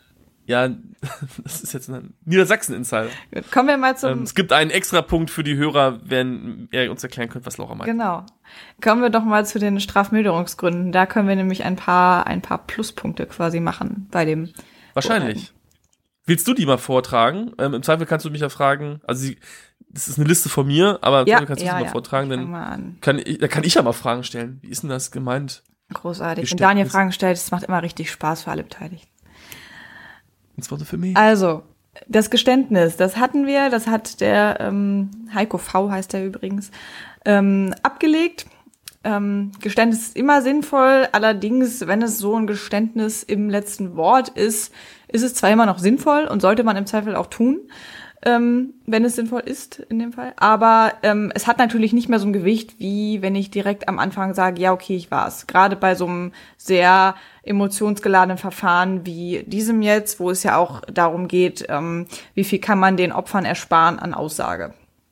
Ja, das ist jetzt ein Niedersachsen-Insider. Kommen wir mal zum... Ähm, es gibt einen extra Punkt für die Hörer, wenn ihr uns erklären könnt, was Laura meint. Genau. Kommen wir doch mal zu den Strafmilderungsgründen. Da können wir nämlich ein paar, ein paar Pluspunkte quasi machen bei dem... Wahrscheinlich. Urteilen. Willst du die mal vortragen? Ähm, Im Zweifel kannst du mich ja fragen, also sie, das ist eine Liste von mir, aber im ja, Zweifel kannst du ja, sie mal ja. vortragen, Fang dann mal an. kann ich, da kann ich ja mal Fragen stellen. Wie ist denn das gemeint? Großartig. Wenn Daniel Fragen stellt, es macht immer richtig Spaß für alle Beteiligten. Insbesondere für mich. Also, das Geständnis, das hatten wir, das hat der ähm, Heiko V. heißt er übrigens, ähm, abgelegt. Ähm, Geständnis ist immer sinnvoll, allerdings, wenn es so ein Geständnis im letzten Wort ist, ist es zwar immer noch sinnvoll und sollte man im Zweifel auch tun, ähm, wenn es sinnvoll ist in dem Fall, aber ähm, es hat natürlich nicht mehr so ein Gewicht, wie wenn ich direkt am Anfang sage, ja, okay, ich war's. Gerade bei so einem sehr emotionsgeladenen Verfahren wie diesem jetzt, wo es ja auch darum geht, ähm, wie viel kann man den Opfern ersparen an Aussage.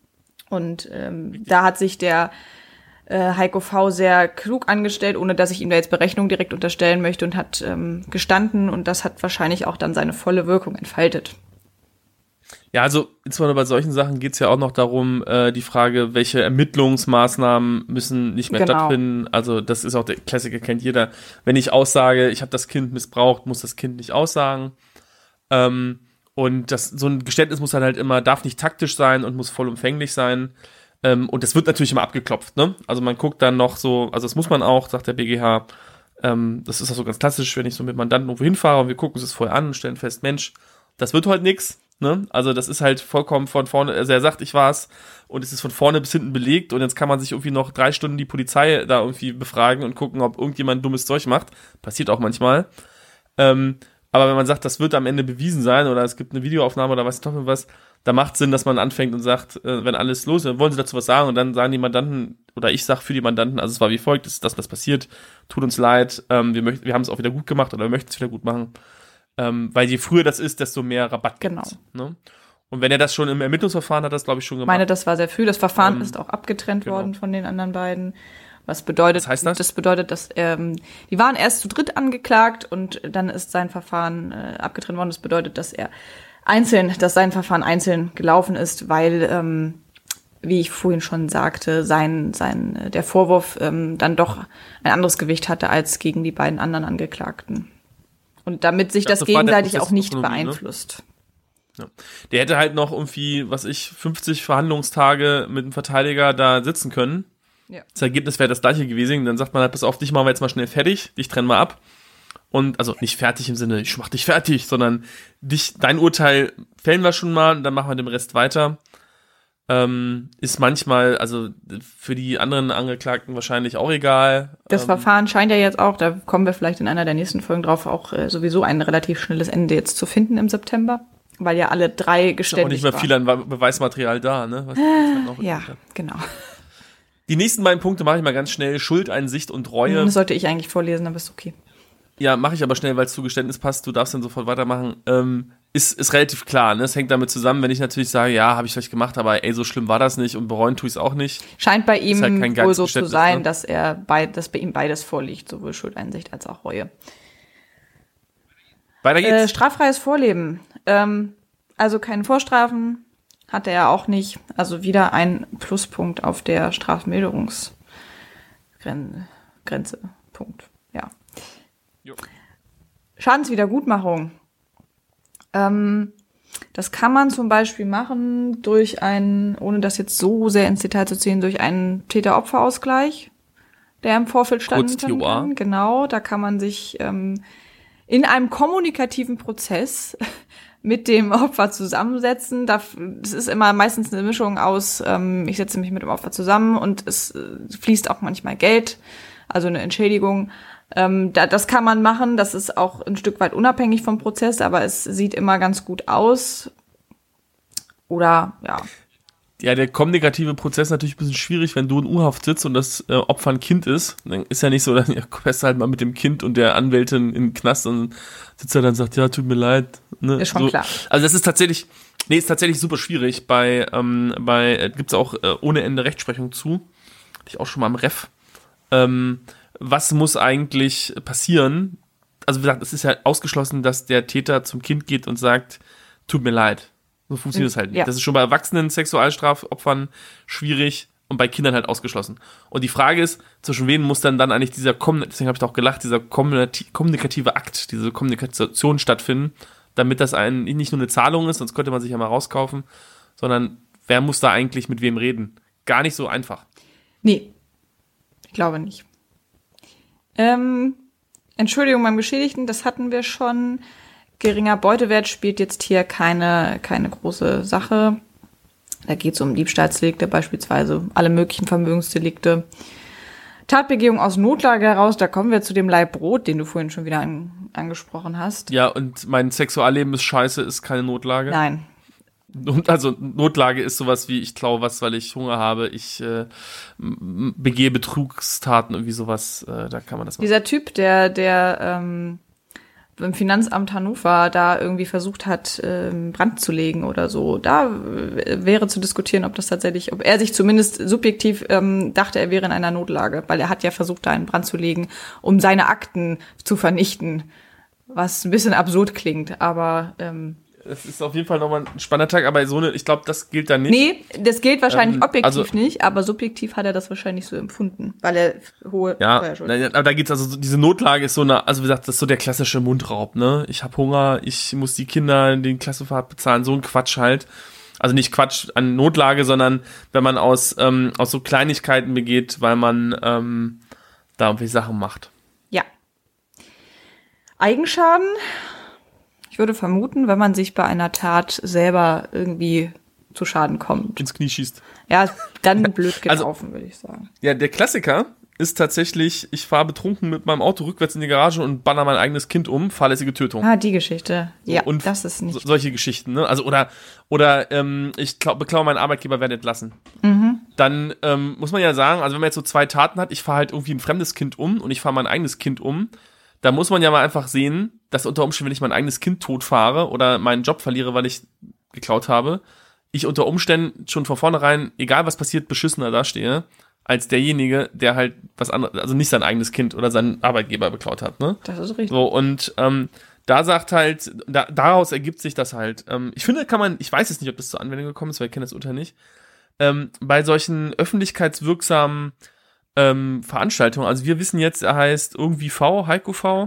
Und ähm, da hat sich der äh, Heiko V. sehr klug angestellt, ohne dass ich ihm da jetzt Berechnung direkt unterstellen möchte, und hat ähm, gestanden, und das hat wahrscheinlich auch dann seine volle Wirkung entfaltet. Ja, also insbesondere bei solchen Sachen geht es ja auch noch darum, äh, die Frage, welche Ermittlungsmaßnahmen müssen nicht mehr Genau. stattfinden. Also das ist auch der Klassiker, kennt jeder. Wenn ich aussage, ich habe das Kind missbraucht, muss das Kind nicht aussagen. Ähm, und das, so ein Geständnis muss dann halt immer, darf nicht taktisch sein und muss vollumfänglich sein. Ähm, und das wird natürlich immer abgeklopft, ne? Also man guckt dann noch so, also das muss man auch, sagt der B G H. Ähm, das ist auch so ganz klassisch, wenn ich so mit Mandanten irgendwo hinfahre und wir gucken uns das vorher an und stellen fest, Mensch, das wird heute nix. Ne? Also das ist halt vollkommen von vorne, also er sagt, ich war's, und es ist von vorne bis hinten belegt, und jetzt kann man sich irgendwie noch drei Stunden die Polizei da irgendwie befragen und gucken, ob irgendjemand dummes Zeug macht. Passiert auch manchmal. Ähm, aber wenn man sagt, das wird am Ende bewiesen sein, oder es gibt eine Videoaufnahme oder weiß nicht was, da macht Sinn, dass man anfängt und sagt, äh, wenn alles los ist, wollen Sie dazu was sagen, und dann sagen die Mandanten, oder ich sag für die Mandanten, also es war wie folgt, das ist das, was passiert, tut uns leid, ähm, wir möchten, wir haben es auch wieder gut gemacht, oder wir möchten es wieder gut machen. Ähm, weil je früher das ist, desto mehr Rabatt gibt. Genau. Ne? Und wenn er das schon im Ermittlungsverfahren hat, das glaube ich schon gemacht. Ich meine, das war sehr früh. Das Verfahren ähm, ist auch abgetrennt genau. worden von den anderen beiden. Was bedeutet, was heißt das? Das bedeutet, dass ähm, die waren erst zu dritt angeklagt, und dann ist sein Verfahren äh, abgetrennt worden. Das bedeutet, dass er einzeln, dass sein Verfahren einzeln gelaufen ist, weil, ähm, wie ich vorhin schon sagte, sein, sein, der Vorwurf ähm, dann doch ein anderes Gewicht hatte als gegen die beiden anderen Angeklagten. Und damit sich Ja, das das war der gegenseitig auch nicht Prozessökonomie, ne? beeinflusst. Ja. Der hätte halt noch irgendwie, was ich, fünfzig Verhandlungstage mit dem Verteidiger da sitzen können. Ja. Das Ergebnis wäre das gleiche gewesen. Dann sagt man halt, pass auf, dich machen wir jetzt mal schnell fertig, dich trennen wir ab. Und, also nicht fertig im Sinne, ich mach dich fertig, sondern dich, dein Urteil fällen wir schon mal, und dann machen wir den Rest weiter. Ähm, ist manchmal, also für die anderen Angeklagten wahrscheinlich auch egal. Das ähm, Verfahren scheint ja jetzt auch, da kommen wir vielleicht in einer der nächsten Folgen drauf, auch äh, sowieso ein relativ schnelles Ende jetzt zu finden im September, weil ja alle drei ist geständig auch nicht mehr waren. viel an Be- Beweismaterial da, ne? Was, was halt noch Ja, hat. genau. Die nächsten beiden Punkte mache ich mal ganz schnell. Schuldeinsicht und Reue. Das sollte ich eigentlich vorlesen, aber ist okay. Ja, mache ich aber schnell, weil es zu Geständnis passt. Du darfst dann sofort weitermachen. Ähm, ist, ist relativ klar, ne? Es hängt damit zusammen, wenn ich natürlich sage, ja, habe ich vielleicht gemacht, aber ey, so schlimm war das nicht, und bereuen tue ich es auch nicht. Scheint bei ihm halt kein wohl geiles so zu Geständnis, sein, ne? dass er bei, dass bei ihm beides vorliegt, sowohl Schuldeinsicht als auch Reue. Weiter geht's. Äh, straffreies Vorleben. Ähm, also keine Vorstrafen hatte er auch nicht. Also wieder ein Pluspunkt auf der Strafmilderungsgrenze. Punkt. Ja. Jo. Schadenswiedergutmachung. Ähm, das kann man zum Beispiel machen durch einen, ohne das jetzt so sehr ins Detail zu ziehen, durch einen Täter-Opfer-Ausgleich, der im Vorfeld Kurz stattfinden T O A. kann. Genau, da kann man sich ähm, in einem kommunikativen Prozess mit dem Opfer zusammensetzen. Das ist immer meistens eine Mischung aus, ähm, ich setze mich mit dem Opfer zusammen, und es äh, fließt auch manchmal Geld, also eine Entschädigung. Ähm, da, das kann man machen, das ist auch ein Stück weit unabhängig vom Prozess, aber es sieht immer ganz gut aus. Oder, ja. Ja, der kommunikative Prozess ist natürlich ein bisschen schwierig, wenn du in U-Haft sitzt und das äh, Opfer ein Kind ist. Dann ist ja nicht so, dann ja, fährst du halt mal mit dem Kind und der Anwältin in den Knast, und sitzt er dann und sagt, ja, tut mir leid. Ne? Ist schon so. klar. Also das ist tatsächlich, nee, ist tatsächlich super schwierig. Bei, ähm, bei äh, gibt's auch äh, ohne Ende Rechtsprechung zu. Hatte ich auch schon mal im Ref. Ähm, was muss eigentlich passieren, also wie gesagt, es ist ja ausgeschlossen, dass der Täter zum Kind geht und sagt, tut mir leid. So funktioniert es halt nicht. Ja. Das ist schon bei erwachsenen Sexualstrafopfern schwierig und bei Kindern halt ausgeschlossen. Und die Frage ist, zwischen wen muss dann dann eigentlich dieser, deswegen habe ich da auch gelacht, dieser kommunikative Akt, diese Kommunikation stattfinden, damit das ein, nicht nur eine Zahlung ist, sonst könnte man sich ja mal rauskaufen, sondern wer muss da eigentlich mit wem reden? Gar nicht so einfach. Nee, ich glaube nicht. Ähm, Entschuldigung beim Geschädigten, das hatten wir schon. Geringer Beutewert spielt jetzt hier keine, keine große Sache. Da geht es um Diebstahlsdelikte beispielsweise, alle möglichen Vermögensdelikte. Tatbegehung aus Notlage heraus, da kommen wir zu dem Laib Brot, den du vorhin schon wieder an, angesprochen hast. Ja, und mein Sexualleben ist scheiße, ist keine Notlage. Nein. Und also Notlage ist sowas wie, ich klaue was, weil ich Hunger habe, ich äh, begehe Betrugstaten, irgendwie sowas, äh, da kann man das machen. Dieser Typ, der, der ähm, beim Finanzamt Hannover da irgendwie versucht hat, ähm, Brand zu legen oder so, da äh, wäre zu diskutieren, ob das tatsächlich, ob er sich zumindest subjektiv ähm, dachte, er wäre in einer Notlage, weil er hat ja versucht, da einen Brand zu legen, um seine Akten zu vernichten, was ein bisschen absurd klingt, aber ähm, es ist auf jeden Fall nochmal ein spannender Tag, aber so eine, ich glaube, das gilt dann nicht. Nee, das gilt wahrscheinlich ähm, objektiv also, nicht, aber subjektiv hat er das wahrscheinlich so empfunden, weil er hohe ja, Steuerschuld hat. Aber da geht's also, diese Notlage ist so eine, also wie gesagt, das ist so der klassische Mundraub, ne? Ich habe Hunger, ich muss die Kinder den Klassenfahrt bezahlen, so ein Quatsch halt. Also nicht Quatsch an Notlage, sondern wenn man aus, ähm, aus so Kleinigkeiten begeht, weil man ähm, da irgendwie Sachen macht. Ja. Eigenschaden? Ich würde vermuten, wenn man sich bei einer Tat selber irgendwie zu Schaden kommt. Ins Knie schießt. Ja, dann blöd gelaufen, also, würde ich sagen. Ja, der Klassiker ist tatsächlich, ich fahre betrunken mit meinem Auto rückwärts in die Garage und banner mein eigenes Kind um, fahrlässige Tötung. Ah, die Geschichte. Ja, und das ist nicht. So, solche Geschichten, ne? Also, oder, oder ähm, ich klau, beklaue meinen Arbeitgeber, werde entlassen. Mhm. Dann ähm, muss man ja sagen, also wenn man jetzt so zwei Taten hat, ich fahre halt irgendwie ein fremdes Kind um und ich fahre mein eigenes Kind um, da muss man ja mal einfach sehen, dass unter Umständen, wenn ich mein eigenes Kind totfahre oder meinen Job verliere, weil ich geklaut habe, ich unter Umständen schon von vornherein, egal was passiert, beschissener dastehe, als derjenige, der halt was anderes, also nicht sein eigenes Kind oder seinen Arbeitgeber beklaut hat, ne? Das ist richtig. So, und ähm, da sagt halt, da, daraus ergibt sich das halt. Ähm, ich finde, kann man, ich weiß jetzt nicht, ob das zur Anwendung gekommen ist, weil ich kenne das Urteil nicht, ähm, bei solchen öffentlichkeitswirksamen ähm, Veranstaltungen, also wir wissen jetzt, er heißt irgendwie V, Heiko V,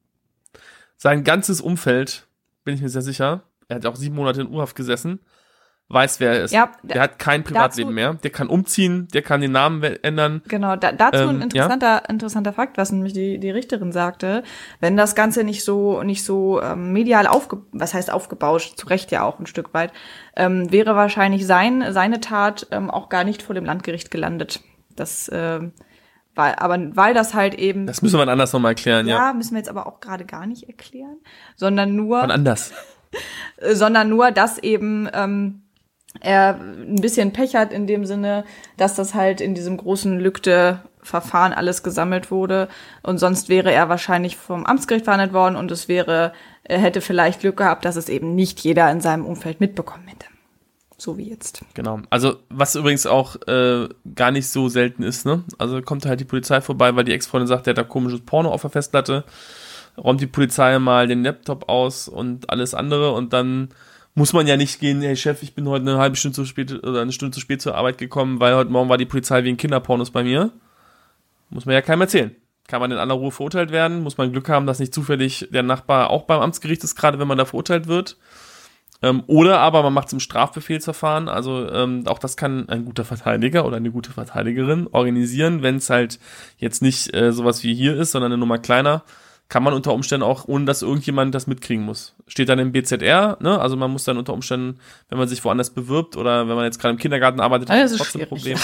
sein ganzes Umfeld, bin ich mir sehr sicher, er hat auch sieben Monate in U-Haft gesessen, weiß, wer er ist. Ja, der hat kein Privatleben dazu, mehr. Der kann umziehen, der kann den Namen ändern. Genau, da, dazu ähm, ein interessanter, ja? interessanter Fakt, was nämlich die, die Richterin sagte. Wenn das Ganze nicht so, nicht so ähm, medial aufge, was heißt aufgebauscht, zu Recht ja auch ein Stück weit, ähm, wäre wahrscheinlich sein, seine Tat ähm, auch gar nicht vor dem Landgericht gelandet. Das, ähm, weil, aber weil das halt eben. Das müssen wir anders nochmal erklären, ja. Ja, müssen wir jetzt aber auch gerade gar nicht erklären, sondern nur. Wann anders? sondern nur, dass eben ähm, er ein bisschen Pech hat in dem Sinne, dass das halt in diesem großen Lügde-Verfahren alles gesammelt wurde und sonst wäre er wahrscheinlich vom Amtsgericht verhandelt worden und es wäre, er hätte vielleicht Glück gehabt, dass es eben nicht jeder in seinem Umfeld mitbekommen hätte. So wie jetzt. Genau. Also was übrigens auch äh, gar nicht so selten ist, ne? Also kommt halt die Polizei vorbei, weil die Ex-Freundin sagt, der hat da komisches Porno auf der Festplatte, räumt die Polizei mal den Laptop aus und alles andere und dann muss man ja nicht gehen, hey Chef, ich bin heute eine halbe Stunde zu spät oder eine Stunde zu spät zur Arbeit gekommen, weil heute Morgen war die Polizei wegen Kinderpornos bei mir. Muss man ja keinem erzählen. Kann man in aller Ruhe verurteilt werden, muss man Glück haben, dass nicht zufällig der Nachbar auch beim Amtsgericht ist, gerade wenn man da verurteilt wird. Ähm, oder aber man macht es im Strafbefehlsverfahren, also ähm, auch das kann ein guter Verteidiger oder eine gute Verteidigerin organisieren, wenn es halt jetzt nicht äh, sowas wie hier ist, sondern eine Nummer kleiner, kann man unter Umständen auch, ohne dass irgendjemand das mitkriegen muss. Steht dann im B Z R, ne? Also man muss dann unter Umständen, wenn man sich woanders bewirbt oder wenn man jetzt gerade im Kindergarten arbeitet, das ist ist trotzdem ein Problem.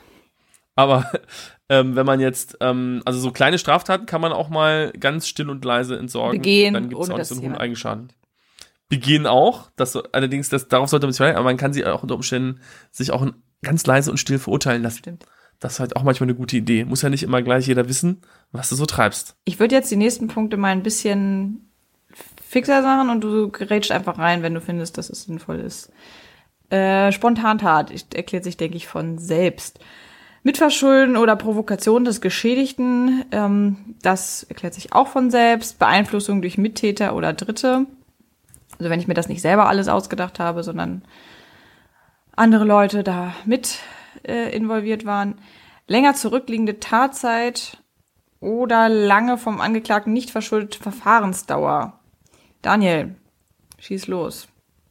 Aber ähm, wenn man jetzt, ähm, also so kleine Straftaten kann man auch mal ganz still und leise entsorgen. Begehen, dann gibt es auch ohne nicht so einen dass hohen Eigenschaden. Begehen auch, das allerdings, das, darauf sollte man sich verhalten, aber man kann sie auch unter Umständen sich auch ganz leise und still verurteilen lassen. Stimmt. Das ist halt auch manchmal eine gute Idee. Muss ja nicht immer gleich jeder wissen, was du so treibst. Ich würde jetzt die nächsten Punkte mal ein bisschen fixer machen und du gerätst einfach rein, wenn du findest, dass es sinnvoll ist. Äh, Spontantat, erklärt sich, denke ich, von selbst. Mitverschulden oder Provokation des Geschädigten, ähm, das erklärt sich auch von selbst. Beeinflussung durch Mittäter oder Dritte. Also wenn ich mir das nicht selber alles ausgedacht habe, sondern andere Leute da mit äh, involviert waren. Länger zurückliegende Tatzeit oder lange vom Angeklagten nicht verschuldete Verfahrensdauer. Daniel, schieß los.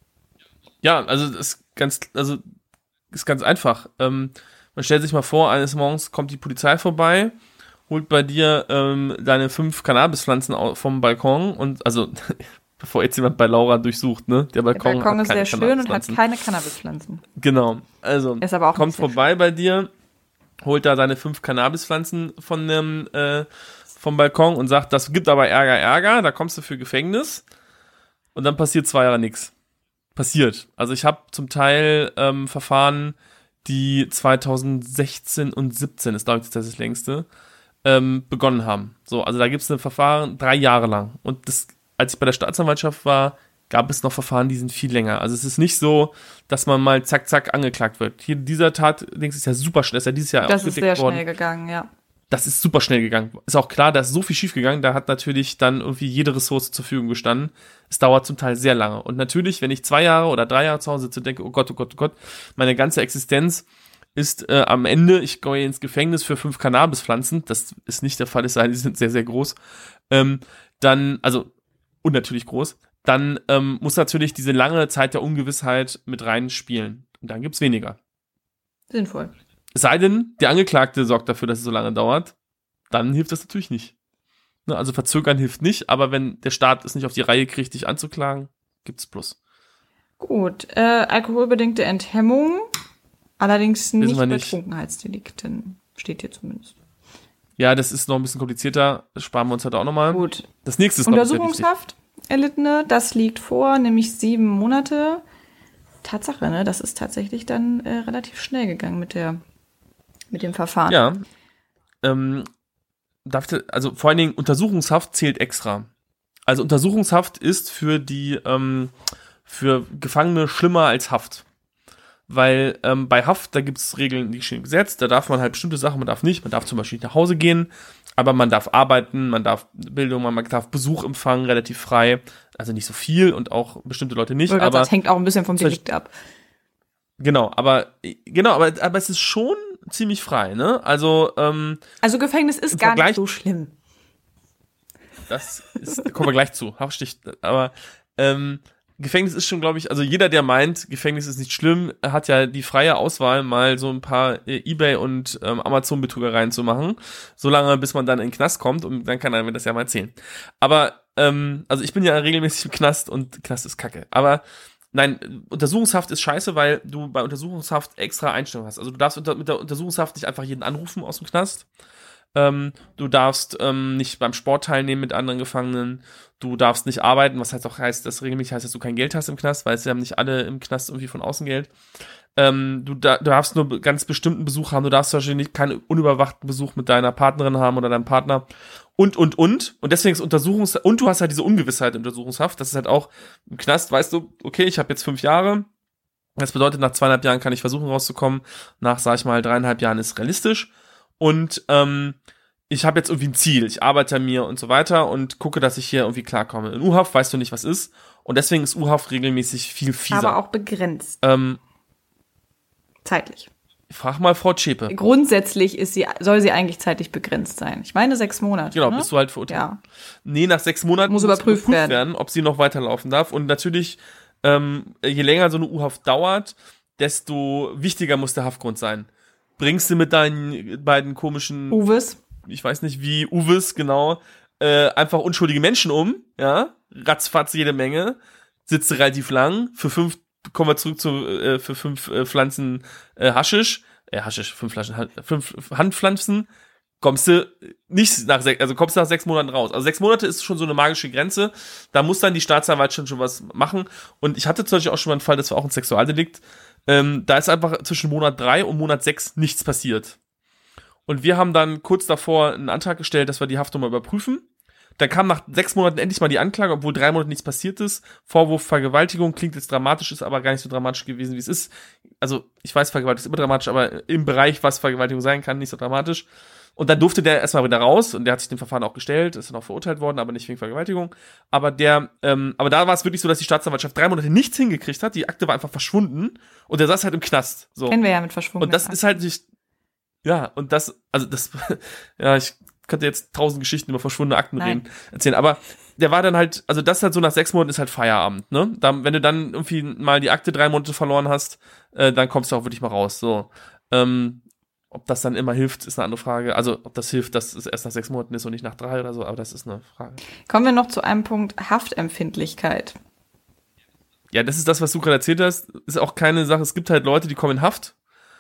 Ja, also das ist ganz, also ist ganz einfach. Ähm, man stellt sich mal vor, eines Morgens kommt die Polizei vorbei, holt bei dir ähm, deine fünf Cannabispflanzen au- vom Balkon und also bevor jetzt jemand bei Laura durchsucht, ne? Der Balkon, Der Balkon hat ist keine sehr schön und hat Cannabispflanzen. keine Cannabispflanzen. Genau, also Ist aber auch kommt nicht sehr vorbei bei dir, holt da seine fünf Cannabispflanzen von dem äh, vom Balkon und sagt, das gibt aber Ärger, Ärger, da kommst du für Gefängnis und dann passiert zwei Jahre nichts. Passiert. Also ich habe zum Teil ähm, Verfahren, die zweitausendsechzehn und siebzehn, ist glaube ich das, das längste, ähm, begonnen haben. So, also da gibt es ein Verfahren drei Jahre lang und das, als ich bei der Staatsanwaltschaft war, gab es noch Verfahren, die sind viel länger. Also es ist nicht so, dass man mal zack, zack angeklagt wird. Hier, dieser Tat, denkst ist ja super schnell, ist ja dieses Jahr Das ist sehr worden. schnell gegangen, ja. Das ist super schnell gegangen. Ist auch klar, da ist so viel schief gegangen, da hat natürlich dann irgendwie jede Ressource zur Verfügung gestanden. Es dauert zum Teil sehr lange. Und natürlich, wenn ich zwei Jahre oder drei Jahre zu Hause sitze und denke, oh Gott, oh Gott, oh Gott, meine ganze Existenz ist äh, am Ende, ich gehe ins Gefängnis für fünf Cannabispflanzen, das ist nicht der Fall, es sei denn, die sind sehr, sehr groß, ähm, dann, also, und natürlich groß, dann ähm, muss natürlich diese lange Zeit der Ungewissheit mit reinspielen. Und dann gibt's weniger. Sinnvoll. Es sei denn, der Angeklagte sorgt dafür, dass es so lange dauert, dann hilft das natürlich nicht. Ne, also verzögern hilft nicht, aber wenn der Staat es nicht auf die Reihe kriegt, dich anzuklagen, gibt's Plus. Gut, äh, alkoholbedingte Enthemmung, allerdings Wissen nicht wir bei nicht. Trunkenheitsdelikten, steht hier zumindest. Ja, das ist noch ein bisschen komplizierter, das sparen wir uns heute auch nochmal. Gut, Das nächste ist noch sehr wichtig. Untersuchungshaft erlittene, das liegt vor, nämlich sieben Monate. Tatsache, ne, das ist tatsächlich dann äh, relativ schnell gegangen mit der mit dem Verfahren. Ja, ähm, darf, also vor allen Dingen Untersuchungshaft zählt extra. Also Untersuchungshaft ist für die, ähm, für Gefangene schlimmer als Haft. Weil ähm, bei Haft, da gibt es Regeln, die stehen im Gesetz, da darf man halt bestimmte Sachen, man darf nicht, man darf zum Beispiel nicht nach Hause gehen, aber man darf arbeiten, man darf Bildung, man darf Besuch empfangen, relativ frei, also nicht so viel und auch bestimmte Leute nicht, aber aber das hängt auch ein bisschen vom Delikt ab. genau, aber genau, aber, aber es ist schon ziemlich frei, ne? Also ähm, Also Gefängnis ist Im gar Vergleich- nicht so schlimm. das ist, da kommen wir gleich zu, Haftstich, aber ähm, Gefängnis ist schon, glaube ich, also jeder, der meint, Gefängnis ist nicht schlimm, hat ja die freie Auswahl, mal so ein paar äh, eBay- und ähm, Amazon-Betrügereien zu machen, solange bis man dann in den Knast kommt und dann kann er mir das ja mal erzählen. Aber, ähm, also ich bin ja regelmäßig im Knast und Knast ist kacke, aber nein, Untersuchungshaft ist scheiße, weil du bei Untersuchungshaft extra Einstellungen hast. Also du darfst unter, mit der Untersuchungshaft nicht einfach jeden anrufen aus dem Knast. Ähm, du darfst ähm, nicht beim Sport teilnehmen mit anderen Gefangenen. Du darfst nicht arbeiten, was heißt auch heißt, das regelmäßig heißt, dass du kein Geld hast im Knast, weil sie haben nicht alle im Knast irgendwie von außen Geld. Ähm, du, da, du darfst nur ganz bestimmten Besuch haben. Du darfst wahrscheinlich keinen unüberwachten Besuch mit deiner Partnerin haben oder deinem Partner. Und, und, und. Und deswegen ist Untersuchungs... Und du hast halt diese Ungewissheit in Untersuchungshaft. Das ist halt auch im Knast, weißt du, okay, ich habe jetzt fünf Jahre. Das bedeutet, nach zweieinhalb Jahren kann ich versuchen rauszukommen. Nach, sag ich mal, dreieinhalb Jahren ist realistisch. Und ähm, ich habe jetzt irgendwie ein Ziel. Ich arbeite an mir und so weiter und gucke, dass ich hier irgendwie klarkomme. In U-Haft weißt du nicht, was ist. Und deswegen ist U-Haft regelmäßig viel fieser. Aber auch begrenzt. Ähm, Zeitlich. frag mal Frau Zschäpe. Grundsätzlich ist sie, soll sie eigentlich zeitlich begrenzt sein. Ich meine sechs Monate. Genau, ne? bist du halt verurteilt. Ja. Nee, nach sechs Monaten Muss überprüft werden. ob sie noch weiterlaufen darf. Und natürlich, ähm, je länger so eine U-Haft dauert, desto wichtiger muss der Haftgrund sein. Bringst du mit deinen beiden komischen, Uwes. ich weiß nicht wie, Uwes, genau, äh, einfach unschuldige Menschen um, ja, ratzfatz jede Menge, sitzt relativ lang, für fünf, kommen wir zurück zu, äh, für fünf äh, Pflanzen äh, Haschisch, äh, Haschisch, fünf Flaschen, fünf Handpflanzen, kommst du nicht nach sechs, also kommst du nach sechs Monaten raus. Also sechs Monate ist schon so eine magische Grenze, da muss dann die Staatsanwaltschaft schon was machen. Und ich hatte zum Beispiel auch schon mal einen Fall, das war auch ein Sexualdelikt, ähm, da ist einfach zwischen Monat drei und Monat sechs nichts passiert. Und wir haben dann kurz davor einen Antrag gestellt, dass wir die Haftung mal überprüfen. Dann kam nach sechs Monaten endlich mal die Anklage, obwohl drei Monate nichts passiert ist. Vorwurf Vergewaltigung klingt jetzt dramatisch, ist aber gar nicht so dramatisch gewesen, wie es ist. also ich weiß, Vergewaltigung ist immer dramatisch, aber im Bereich, was Vergewaltigung sein kann, nicht so dramatisch. Und dann durfte der erstmal wieder raus und der hat sich dem Verfahren auch gestellt, ist dann auch verurteilt worden, aber nicht wegen Vergewaltigung. Aber der, ähm, aber da war es wirklich so, dass die Staatsanwaltschaft drei Monate nichts hingekriegt hat, die Akte war einfach verschwunden und der saß halt im Knast. So. Kennen wir ja mit verschwundenen Und das ist halt nicht, ja, und das, also das, ja, ich könnte jetzt tausend Geschichten über verschwundene Akten Nein. reden, erzählen, aber der war dann halt, also das halt so nach sechs Monaten ist halt Feierabend, ne? Da, wenn du dann irgendwie mal die Akte drei Monate verloren hast, äh, dann kommst du auch wirklich mal raus, so. Ähm, ob das dann immer hilft, ist eine andere Frage. Also, ob das hilft, dass es erst nach sechs Monaten ist und nicht nach drei oder so, aber das ist eine Frage. Kommen wir noch zu einem Punkt Haftempfindlichkeit. Ja, das ist das, was du gerade erzählt hast. Ist auch keine Sache. Es gibt halt Leute, die kommen in Haft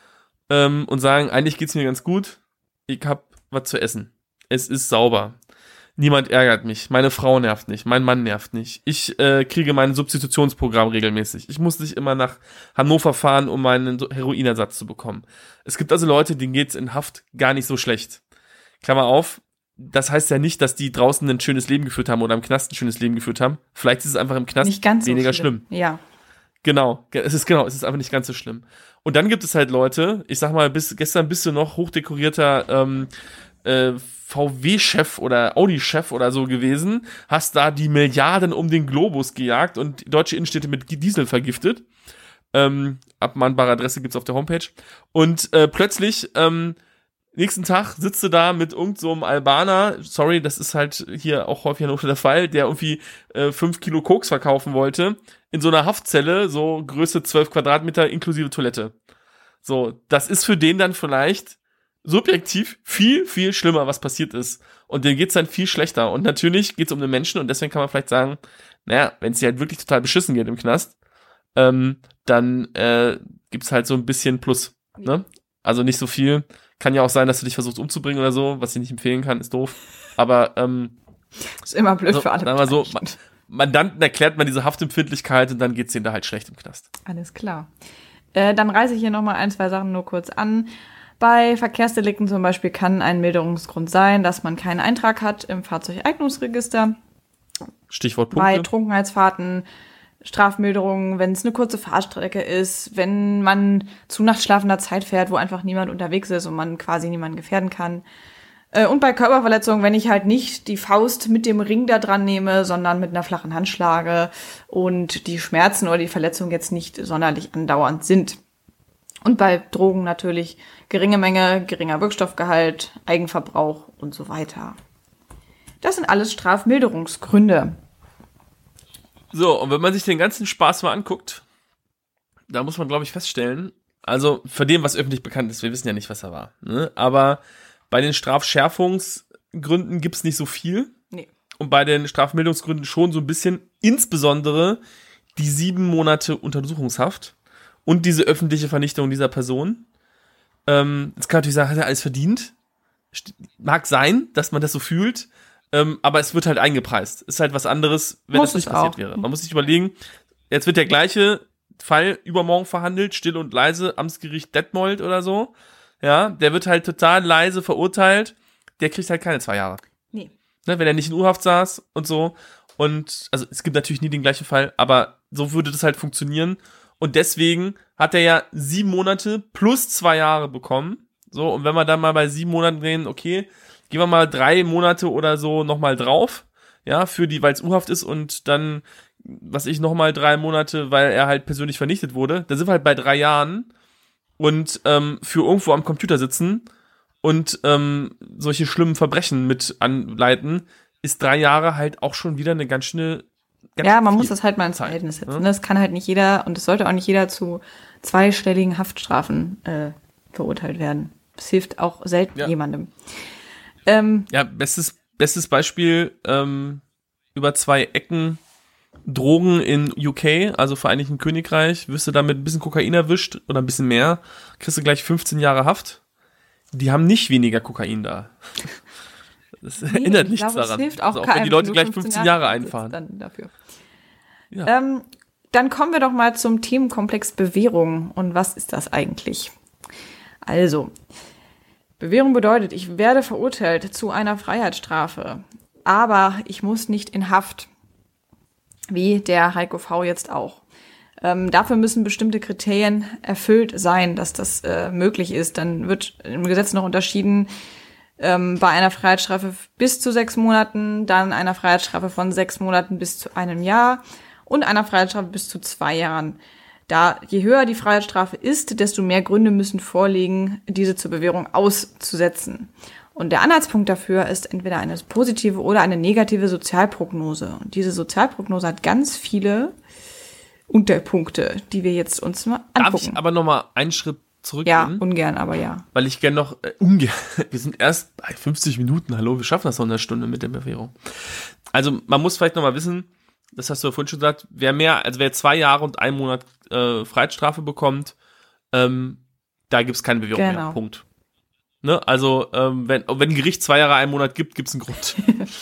ähm, und sagen, eigentlich geht's mir ganz gut. Ich hab was zu essen. Es ist sauber. Niemand ärgert mich. Meine Frau nervt nicht. Mein Mann nervt nicht. Ich äh, kriege mein Substitutionsprogramm regelmäßig. Ich muss nicht immer nach Hannover fahren, um meinen Heroinersatz zu bekommen. Es gibt also Leute, denen geht's in Haft gar nicht so schlecht. Klammer auf, das heißt ja nicht, dass die draußen ein schönes Leben geführt haben oder im Knast ein schönes Leben geführt haben. Vielleicht ist es einfach im Knast Nicht ganz so weniger schlimm. schlimm. Ja. Genau, es ist genau, es ist einfach nicht ganz so schlimm. Und dann gibt es halt Leute, ich sag mal, bis gestern bist du noch hochdekorierter ähm, äh, V W-Chef oder Audi-Chef oder so gewesen, hast da die Milliarden um den Globus gejagt und deutsche Innenstädte mit Diesel vergiftet. Ähm, abmahnbare Adresse gibt's auf der Homepage. Und äh, plötzlich, ähm, nächsten Tag sitzt du da mit irgend so einem Albaner, sorry, das ist halt hier auch häufig noch der Fall, der irgendwie äh, fünf Kilo Koks verkaufen wollte, in so einer Haftzelle, so Größe zwölf Quadratmeter inklusive Toilette. So, das ist für den dann vielleicht subjektiv viel, viel schlimmer, was passiert ist. Und denen geht's dann viel schlechter. Und natürlich geht's um den Menschen und deswegen kann man vielleicht sagen, naja, wenn es dir halt wirklich total beschissen geht im Knast, ähm, dann äh, gibt's halt so ein bisschen Plus. Ne? Also nicht so viel. Kann ja auch sein, dass du dich versuchst umzubringen oder so, was ich nicht empfehlen kann, ist doof. Aber ähm, ist immer blöd also, für alle. Sagen wir so, man, Mandanten erklärt man diese Haftempfindlichkeit und dann geht's denen da halt schlecht im Knast. Alles klar. Äh, dann reise ich hier nochmal ein, zwei Sachen nur kurz an. Bei Verkehrsdelikten zum Beispiel kann ein Milderungsgrund sein, dass man keinen Eintrag hat im Fahrzeugeignungsregister. Stichwort Punkte. Bei Trunkenheitsfahrten, Strafmilderungen, wenn es eine kurze Fahrstrecke ist, wenn man zu nachtschlafender Zeit fährt, wo einfach niemand unterwegs ist und man quasi niemanden gefährden kann. Und bei Körperverletzungen, wenn ich halt nicht die Faust mit dem Ring da dran nehme, sondern mit einer flachen Hand schlage und die Schmerzen oder die Verletzung jetzt nicht sonderlich andauernd sind. Und bei Drogen natürlich geringe Menge, geringer Wirkstoffgehalt, Eigenverbrauch und so weiter. Das sind alles Strafmilderungsgründe. So, und wenn man sich den ganzen Spaß mal anguckt, da muss man, glaube ich, feststellen, also für dem, was öffentlich bekannt ist, wir wissen ja nicht, was er war, ne? Aber bei den Strafschärfungsgründen gibt's nicht so viel. Nee. Und bei den Strafmilderungsgründen schon so ein bisschen, insbesondere die sieben Monate Untersuchungshaft und diese öffentliche Vernichtung dieser Person. Ähm, jetzt kann man natürlich sagen, hat er alles verdient? Mag sein, dass man das so fühlt, ähm, aber es wird halt eingepreist. Ist halt was anderes, wenn Muss das nicht es passiert auch. wäre. Man muss sich überlegen, jetzt wird der gleiche Fall übermorgen verhandelt, still und leise, Amtsgericht Detmold oder so. Ja, der wird halt total leise verurteilt, der kriegt halt keine zwei Jahre. Nee. Ne, wenn er nicht in U-Haft saß und so. Und, also es gibt natürlich nie den gleichen Fall, aber so würde das halt funktionieren. Und deswegen hat er ja sieben Monate plus zwei Jahre bekommen. So, und wenn wir dann mal bei sieben Monaten reden, okay, gehen wir mal drei Monate oder so nochmal drauf, ja, für die, weil es U-Haft ist und dann, was ich, nochmal drei Monate, weil er halt persönlich vernichtet wurde. Da sind wir halt bei drei Jahren und ähm, für irgendwo am Computer sitzen und ähm, solche schlimmen Verbrechen mit anleiten, ist drei Jahre halt auch schon wieder eine ganz schöne ganz Ja, man viel muss das halt mal ins Zeit, Verhältnis setzen. ne? Das kann halt nicht jeder und es sollte auch nicht jeder zu zweistelligen Haftstrafen äh, verurteilt werden. Das hilft auch selten Ja. jemandem. Ähm, Ja, bestes, bestes Beispiel, ähm, über zwei Ecken Drogen in U K, also Vereinigten Königreich, wirst du damit ein bisschen Kokain erwischt oder ein bisschen mehr, kriegst du gleich fünfzehn Jahre Haft. Die haben nicht weniger Kokain da. Das nee, ändert ich nichts glaube, es daran. hilft auch Also auch keinem, wenn die Leute du gleich fünfzehn fünfzehn Jahre sitzt einfahren. Dann dafür. Ja. Ähm, dann kommen wir doch mal zum Themenkomplex Bewährung. Und was ist das eigentlich? Also, Bewährung bedeutet, ich werde verurteilt zu einer Freiheitsstrafe, aber ich muss nicht in Haft, wie der Heiko V. jetzt auch. Ähm, dafür müssen bestimmte Kriterien erfüllt sein, dass das äh, möglich ist. Dann wird im Gesetz noch unterschieden ähm, bei einer Freiheitsstrafe bis zu sechs Monaten, dann einer Freiheitsstrafe von sechs Monaten bis zu einem Jahr und einer Freiheitsstrafe bis zu zwei Jahren. Da je höher die Freiheitsstrafe ist, desto mehr Gründe müssen vorliegen, diese zur Bewährung auszusetzen. Und der Anhaltspunkt dafür ist entweder eine positive oder eine negative Sozialprognose. Und diese Sozialprognose hat ganz viele Unterpunkte, die wir jetzt uns mal angucken. Darf ich aber noch mal einen Schritt zurückgehen? Ja, ungern, aber ja. Weil ich gerne noch, äh, ungern, wir sind erst bei fünfzig Minuten, hallo, wir schaffen das noch eine Stunde mit der Bewährung. Also man muss vielleicht noch mal wissen, das hast du ja vorhin schon gesagt, wer mehr, also wer zwei Jahre und einen Monat äh, Freiheitsstrafe bekommt, ähm, da gibt's keine Bewährung Genau. mehr, Punkt. Ne? Also ähm, wenn, wenn ein Gericht zwei Jahre, einen Monat gibt, gibt's einen Grund.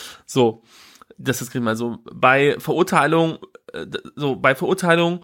So, das ist mal so. Bei Verurteilung, äh, so bei Verurteilung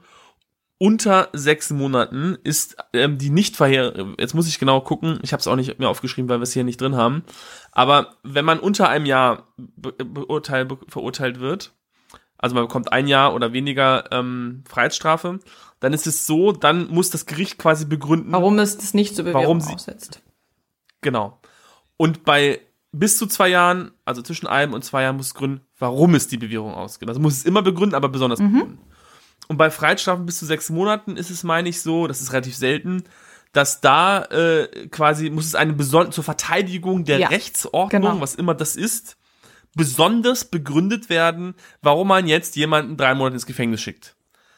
unter sechs Monaten ist ähm, die nicht verheer. Jetzt muss ich genau gucken. Ich habe es auch nicht mehr aufgeschrieben, weil wir es hier nicht drin haben. Aber wenn man unter einem Jahr be beurteilt, be verurteilt wird, also man bekommt ein Jahr oder weniger ähm, Freiheitsstrafe, dann ist es so, dann muss das Gericht quasi begründen, warum es das nicht zur Bewährung warum sie, aussetzt. Genau. Und bei bis zu zwei Jahren, also zwischen einem und zwei Jahren, muss es gründen, warum es die Bewährung ausgibt. Also muss es immer begründen, aber besonders Mhm. begründen. Und bei Freiheitsstrafen bis zu sechs Monaten ist es, meine ich, so, das ist relativ selten, dass da äh, quasi muss es eine besondere, zur Verteidigung der Ja, Rechtsordnung, genau. was immer das ist, besonders begründet werden, warum man jetzt jemanden drei Monate ins Gefängnis schickt.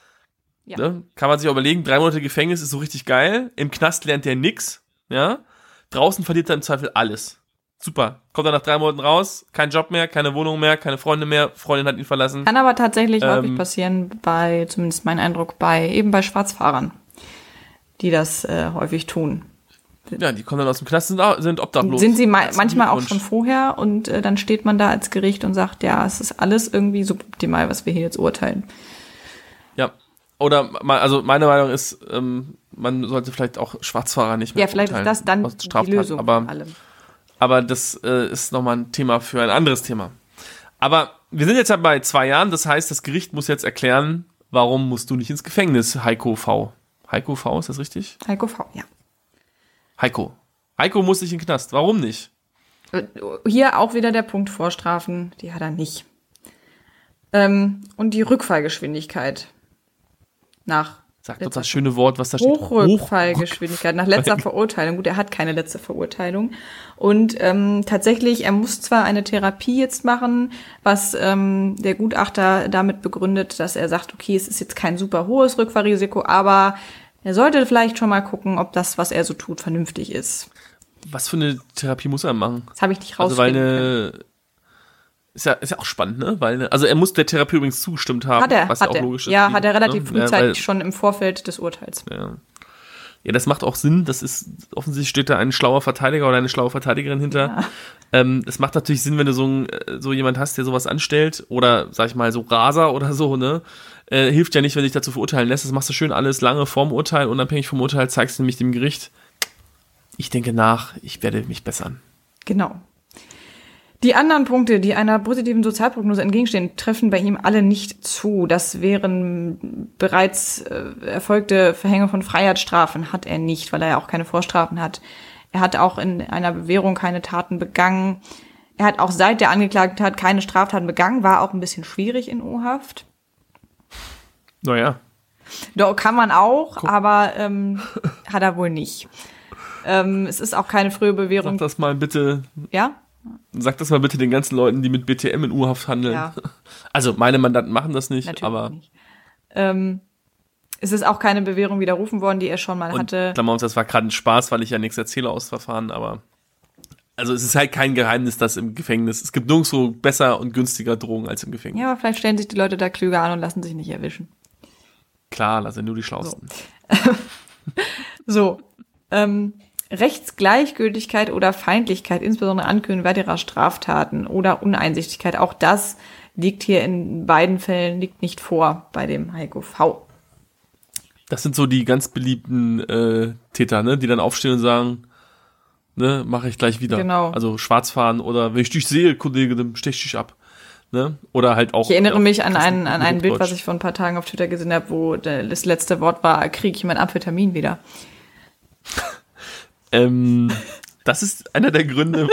Ja. Ne? Kann man sich auch überlegen, drei Monate Gefängnis ist so richtig geil, im Knast lernt der nix, ja, draußen verliert er im Zweifel alles. Super. Kommt er nach drei Monaten raus, kein Job mehr, keine Wohnung mehr, keine Freunde mehr, Freundin hat ihn verlassen. Kann aber tatsächlich Ähm, häufig passieren, bei, zumindest mein Eindruck, bei eben bei Schwarzfahrern, die das äh, häufig tun. Ja, die kommen dann aus dem Knast, sind, auch- sind obdachlos. Sind sie ma Herzlichen manchmal auch Glückwunsch. schon vorher und äh, dann steht man da als Gericht und sagt, ja, es ist alles irgendwie suboptimal, was wir hier jetzt urteilen. Ja. Oder, ma- also meine Meinung ist, ähm, man sollte vielleicht auch Schwarzfahrer nicht mehr Ja, vielleicht ist verurteilen das dann aus die Straftaten, Lösung aber, von allem. aber das äh, ist nochmal ein Thema für ein anderes Thema. Aber wir sind jetzt ja bei zwei Jahren, das heißt, das Gericht muss jetzt erklären, warum musst du nicht ins Gefängnis, Heiko V. Heiko V, ist das richtig? Heiko V, ja. Heiko. Heiko muss nicht in den Knast. Warum nicht? Hier auch wieder der Punkt Vorstrafen, die hat er nicht. Ähm, und die Rückfallgeschwindigkeit nach Sag doch das schöne Wort, was da steht. Hochrückfallgeschwindigkeit nach letzter Verurteilung. Gut, er hat keine letzte Verurteilung. Und ähm, tatsächlich, er muss zwar eine Therapie jetzt machen, was ähm, der Gutachter damit begründet, dass er sagt, okay, es ist jetzt kein super hohes Rückfallrisiko, aber er sollte vielleicht schon mal gucken, ob das, was er so tut, vernünftig ist. Was für eine Therapie muss er machen? Das habe ich nicht Also weil rausfinden können. eine ist ja, ist ja auch spannend, ne? Weil eine, also er muss der Therapie übrigens zugestimmt haben, Hat er, was hat ja auch er. logisch ist. Ja, hat er relativ ne? frühzeitig Ja, weil- schon im Vorfeld des Urteils. Ja. Ja, das macht auch Sinn. Das ist, offensichtlich steht da ein schlauer Verteidiger oder eine schlaue Verteidigerin hinter. Ja. Ähm, es macht natürlich Sinn, wenn du so, ein, äh, so jemand hast, der sowas anstellt oder, sag ich mal, so Raser oder so, ne? Äh, hilft ja nicht, wenn du dich dazu verurteilen lässt. Das machst du schön alles lange vorm Urteil, unabhängig vom Urteil, zeigst du nämlich dem Gericht, ich denke nach, ich werde mich bessern. Genau. Die anderen Punkte, die einer positiven Sozialprognose entgegenstehen, treffen bei ihm alle nicht zu. Das wären bereits äh, erfolgte Verhängung von Freiheitsstrafen, hat er nicht, weil er ja auch keine Vorstrafen hat. Er hat auch in einer Bewährung keine Taten begangen. Er hat auch seit der angeklagten Tat keine Straftaten begangen, war auch ein bisschen schwierig in O-Haft. Naja. Doch, kann man auch, aber ähm, hat er wohl nicht. Ähm, es ist auch keine frühe Bewährung. Sag das mal bitte, Ja? sag das mal bitte den ganzen Leuten, die mit B T M in U-Haft handeln. Ja. Also meine Mandanten machen das nicht, Natürlich aber nicht. Ähm, es ist auch keine Bewährung widerrufen worden, die er schon mal und hatte. Klammer auf, das war gerade ein Spaß, weil ich ja nichts erzähle aus Verfahren, aber also es ist halt kein Geheimnis, dass im Gefängnis, es gibt nirgendwo besser und günstiger Drogen als im Gefängnis. Ja, aber vielleicht stellen sich die Leute da klüger an und lassen sich nicht erwischen. Klar, das sind nur die Schlausten. So, ähm, Rechtsgleichgültigkeit oder Feindlichkeit, insbesondere Ankündigung weiterer Straftaten oder Uneinsichtigkeit, auch das liegt hier in beiden Fällen, liegt nicht vor bei dem Heiko V. Das sind so die ganz beliebten äh, Täter, ne, die dann aufstehen und sagen, ne, mache ich gleich wieder. Genau. Also schwarz fahren oder wenn ich dich sehe, Kollege, dann stech ich dich ab. Ne? Oder halt auch. Ich erinnere mich an Kassen- ein, an ein Bild, was Deutsch. ich vor ein paar Tagen auf Twitter gesehen habe, wo das letzte Wort war, kriege ich mein Amphetamin wieder. Ähm, das ist einer der Gründe,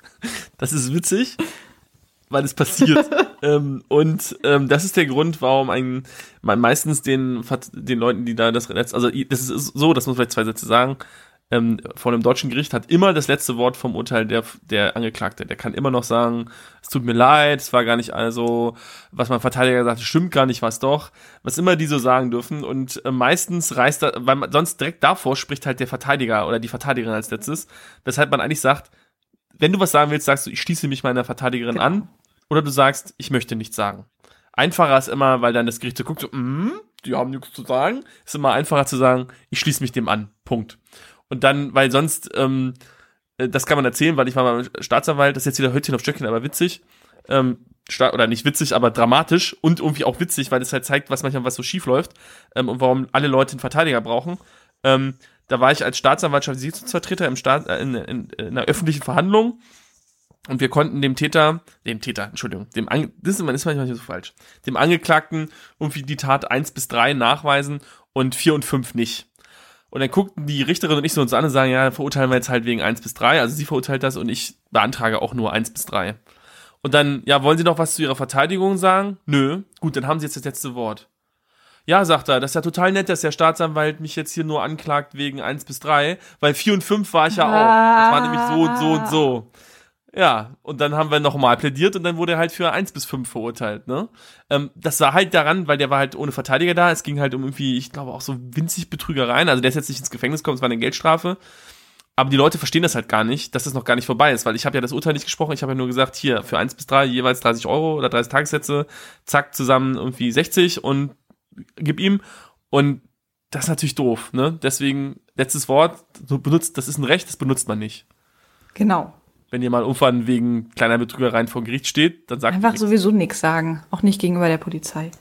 das ist witzig, weil es passiert. ähm, und ähm, das ist der Grund, warum ein, man meistens den, den Leuten, die da das letzte, also das ist so, das muss man vielleicht zwei Sätze sagen, ähm, vor einem deutschen Gericht hat immer das letzte Wort vom Urteil der, der Angeklagte. Der kann immer noch sagen, es tut mir leid, es war gar nicht also, was mein Verteidiger sagt, stimmt gar nicht, was doch. Was immer die so sagen dürfen. Und äh, meistens reißt da, weil man, sonst direkt davor spricht halt der Verteidiger oder die Verteidigerin als letztes. Weshalb man eigentlich sagt, wenn du was sagen willst, sagst du, ich schließe mich meiner Verteidigerin Genau. an. Oder du sagst, ich möchte nichts sagen. Einfacher ist immer, weil dann das Gericht so guckt, so, mm, die haben nichts zu sagen. Ist immer einfacher zu sagen, ich schließe mich dem an. Punkt. Und dann, weil sonst, ähm, das kann man erzählen, weil ich war beim Staatsanwalt, das ist jetzt wieder Hölzchen auf Stöckchen, aber witzig, ähm, sta- oder nicht witzig, aber dramatisch und irgendwie auch witzig, weil das halt zeigt, was manchmal was so schief läuft ähm, und warum alle Leute einen Verteidiger brauchen. Ähm, da war ich als Staatsanwaltschaftsvertreter im Staat, äh, in, in, in einer öffentlichen Verhandlung und wir konnten dem Täter, dem Täter, Entschuldigung, dem Ange- das ist, man ist manchmal so falsch, dem Angeklagten irgendwie die Tat eins bis drei nachweisen und vier und fünf nicht. Und dann guckten die Richterin und ich so uns an und sagen, ja, verurteilen wir jetzt halt wegen eins bis drei. Also sie verurteilt das und ich beantrage auch nur eins bis drei. Und dann, ja, wollen Sie noch was zu Ihrer Verteidigung sagen? Nö. Gut, dann haben Sie jetzt das letzte Wort. Ja, sagt er, das ist ja total nett, dass der Staatsanwalt mich jetzt hier nur anklagt wegen eins bis drei, weil vier und fünf war ich ja auch. Das war nämlich so und so und so. Ja, und dann haben wir nochmal plädiert und dann wurde er halt für eins bis fünf verurteilt, ne? Ähm, das war halt daran, weil der war halt ohne Verteidiger da. Es ging halt um irgendwie, ich glaube auch so winzig Betrügereien. Also der ist jetzt nicht ins Gefängnis gekommen, es war eine Geldstrafe. Aber die Leute verstehen das halt gar nicht, dass das noch gar nicht vorbei ist, weil ich habe ja das Urteil nicht gesprochen. Ich habe ja nur gesagt, hier, für eins bis drei jeweils dreißig Euro oder dreißig Tagessätze, zack, zusammen irgendwie sechzig und gib ihm. Und das ist natürlich doof, ne? Deswegen, letztes Wort, so benutzt, das ist ein Recht, das benutzt man nicht. Genau. Wenn ihr mal irgendwann wegen kleiner Betrügereien vor Gericht steht, dann sagt Einfach ihr sowieso nichts sagen. Auch nicht gegenüber der Polizei.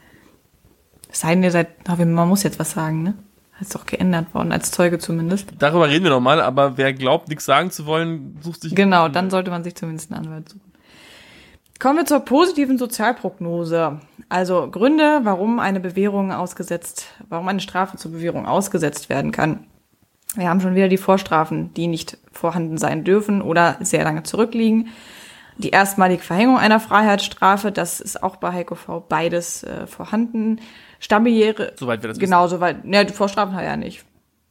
Es sei denn, ihr seid, ach, man muss jetzt was sagen, ne? Ist doch geändert worden, als Zeuge zumindest. Darüber reden wir nochmal, aber wer glaubt, nichts sagen zu wollen, sucht sich... Genau, dann sollte man sich zumindest einen Anwalt suchen. Kommen wir zur positiven Sozialprognose. Also Gründe, warum eine Bewährung ausgesetzt, warum eine Strafe zur Bewährung ausgesetzt werden kann. Wir haben schon wieder die Vorstrafen, die nicht vorhanden sein dürfen oder sehr lange zurückliegen. Die erstmalige Verhängung einer Freiheitsstrafe, das ist auch bei Heiko V beides äh, vorhanden. Stammiere, Soweit wir das genau, soweit. Ja, die Vorstrafen hat er ja nicht.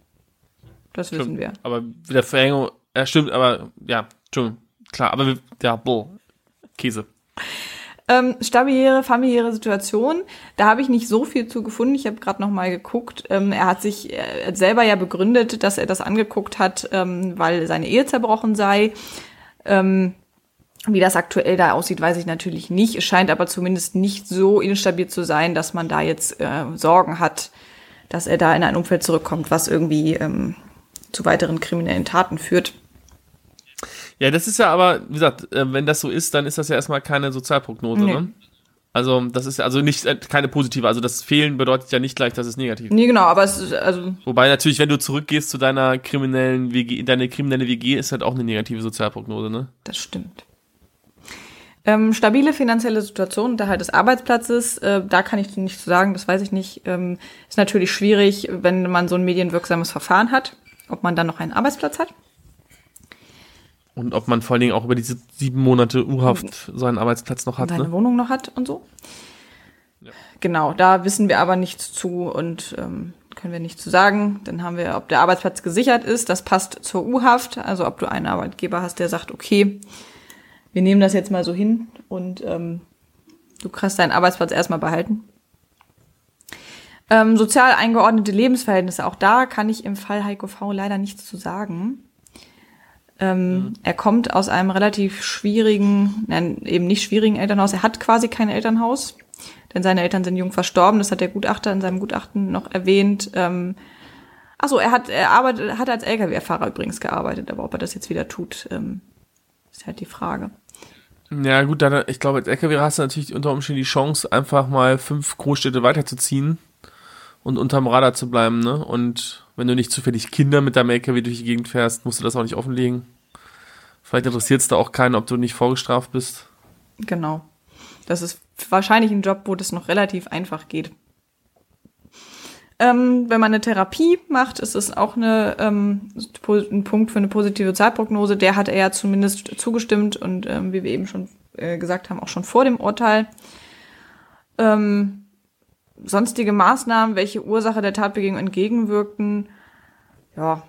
Das Stimmt. wissen wir. Aber wieder Verhängung, ja stimmt, aber ja, Entschuldigung, klar, aber wir, ja, boah, Käse. Ähm, stabile familiäre Situation, da habe ich nicht so viel zu gefunden. Ich habe gerade noch mal geguckt. Ähm, er hat sich er hat selber ja begründet, dass er das angeguckt hat, ähm, weil seine Ehe zerbrochen sei. Ähm, wie das aktuell da aussieht, weiß ich natürlich nicht. Es scheint aber zumindest nicht so instabil zu sein, dass man da jetzt äh, Sorgen hat, dass er da in ein Umfeld zurückkommt, was irgendwie ähm, zu weiteren kriminellen Taten führt. Ja, das ist ja aber, wie gesagt, äh, wenn das so ist, dann ist das ja erstmal keine Sozialprognose, Nee. ne? Also, das ist ja also nicht äh, keine positive, also das Fehlen bedeutet ja nicht gleich, dass es negativ ist. Nee, genau, aber es ist, also, Wobei natürlich, wenn du zurückgehst zu deiner kriminellen W G, deine kriminelle W G, ist halt auch eine negative Sozialprognose, ne? das stimmt. Ähm, stabile finanzielle Situation unterhalb des Arbeitsplatzes, äh, da kann ich nichts zu sagen, das weiß ich nicht. Ähm, ist natürlich schwierig, wenn man so ein medienwirksames Verfahren hat, ob man dann noch einen Arbeitsplatz hat. Und ob man vor allen Dingen auch über diese sieben Monate U-Haft seinen Arbeitsplatz noch hat, seine ne? Wohnung noch hat und so. Ja. Genau, da wissen wir aber nichts zu und ähm, können wir nichts zu sagen. Dann haben wir, ob der Arbeitsplatz gesichert ist, das passt zur U-Haft, also ob du einen Arbeitgeber hast, der sagt, okay, wir nehmen das jetzt mal so hin und ähm, du kannst deinen Arbeitsplatz erstmal behalten. Ähm, sozial eingeordnete Lebensverhältnisse, auch da kann ich im Fall Heiko V leider nichts zu sagen. Ähm, mhm. Er kommt aus einem relativ schwierigen, nein, eben nicht schwierigen Elternhaus. Er hat quasi kein Elternhaus, denn seine Eltern sind jung verstorben. Das hat der Gutachter in seinem Gutachten noch erwähnt. Ähm, achso, er hat, er arbeitet, hat als L K W-Fahrer übrigens gearbeitet, aber ob er das jetzt wieder tut, ähm, ist halt die Frage. Ja gut, dann, ich glaube, als L K W hast du natürlich unter Umständen die Chance, einfach mal fünf Großstädte weiterzuziehen und unterm Radar zu bleiben, ne? Und wenn du nicht zufällig Kinder mit deinem L K W durch die Gegend fährst, musst du das auch nicht offenlegen. Vielleicht interessiert es da auch keinen, ob du nicht vorgestraft bist. Genau. das ist wahrscheinlich ein Job, wo das noch relativ einfach geht. Ähm, wenn man eine Therapie macht, ist es auch eine, ähm, ein Punkt für eine positive Sozialprognose. Der hat er ja zumindest zugestimmt und ähm, wie wir eben schon äh, gesagt haben, auch schon vor dem Urteil. Ähm, sonstige Maßnahmen, welche Ursache der Tatbegehung entgegenwirkten, ja.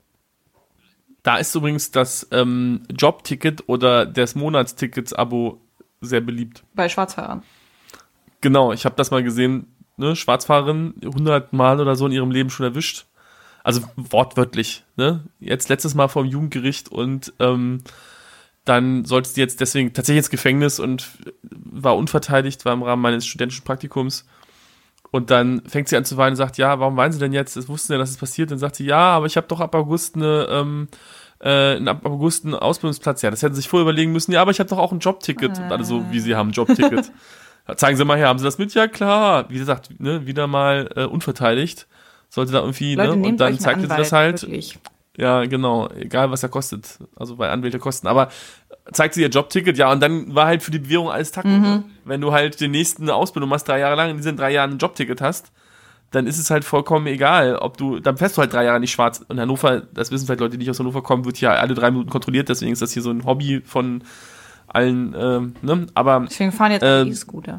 Da ist übrigens das ähm, Jobticket oder das Monatstickets-Abo sehr beliebt. Bei Schwarzfahrern. Genau, ich habe das mal gesehen. Ne, Schwarzfahrerin hundert Mal oder so in ihrem Leben schon erwischt. Also wortwörtlich. Ne? Jetzt letztes Mal vor dem Jugendgericht und ähm, dann sollte sie jetzt deswegen tatsächlich ins Gefängnis und war unverteidigt, war im Rahmen meines studentischen Praktikums. Und dann fängt sie an zu weinen und sagt, ja, warum weinen Sie denn jetzt? Das wussten ja, dass es passiert. Dann sagt sie, ja, aber ich habe doch ab August eine, ähm, äh, ab August einen Ausbildungsplatz. Ja, das hätten sie sich vorher überlegen müssen. Ja, aber ich habe doch auch ein Jobticket. Und alle so, wie sie haben ein Jobticket. Zeigen Sie mal her, haben Sie das mit? Ja, klar. Wie gesagt, ne, wieder mal äh, unverteidigt. Sollte da irgendwie, Leute, ne? Und dann zeigte sie das halt. Wirklich. Ja, genau. Egal, was er kostet. Also bei Anwälte kosten. Aber zeigt sie ihr Jobticket, ja, und dann war halt für die Bewährung alles Tacken. Mhm. Wenn du halt den nächsten Ausbildung machst, drei Jahre lang, in diesen drei Jahren ein Jobticket hast, dann ist es halt vollkommen egal, ob du, dann fährst du halt drei Jahre nicht schwarz. Und Hannover, das wissen vielleicht Leute, die nicht aus Hannover kommen, wird hier alle drei Minuten kontrolliert. Deswegen ist das hier so ein Hobby von allen, ähm, ne? Aber deswegen fahren jetzt äh, E-Scooter.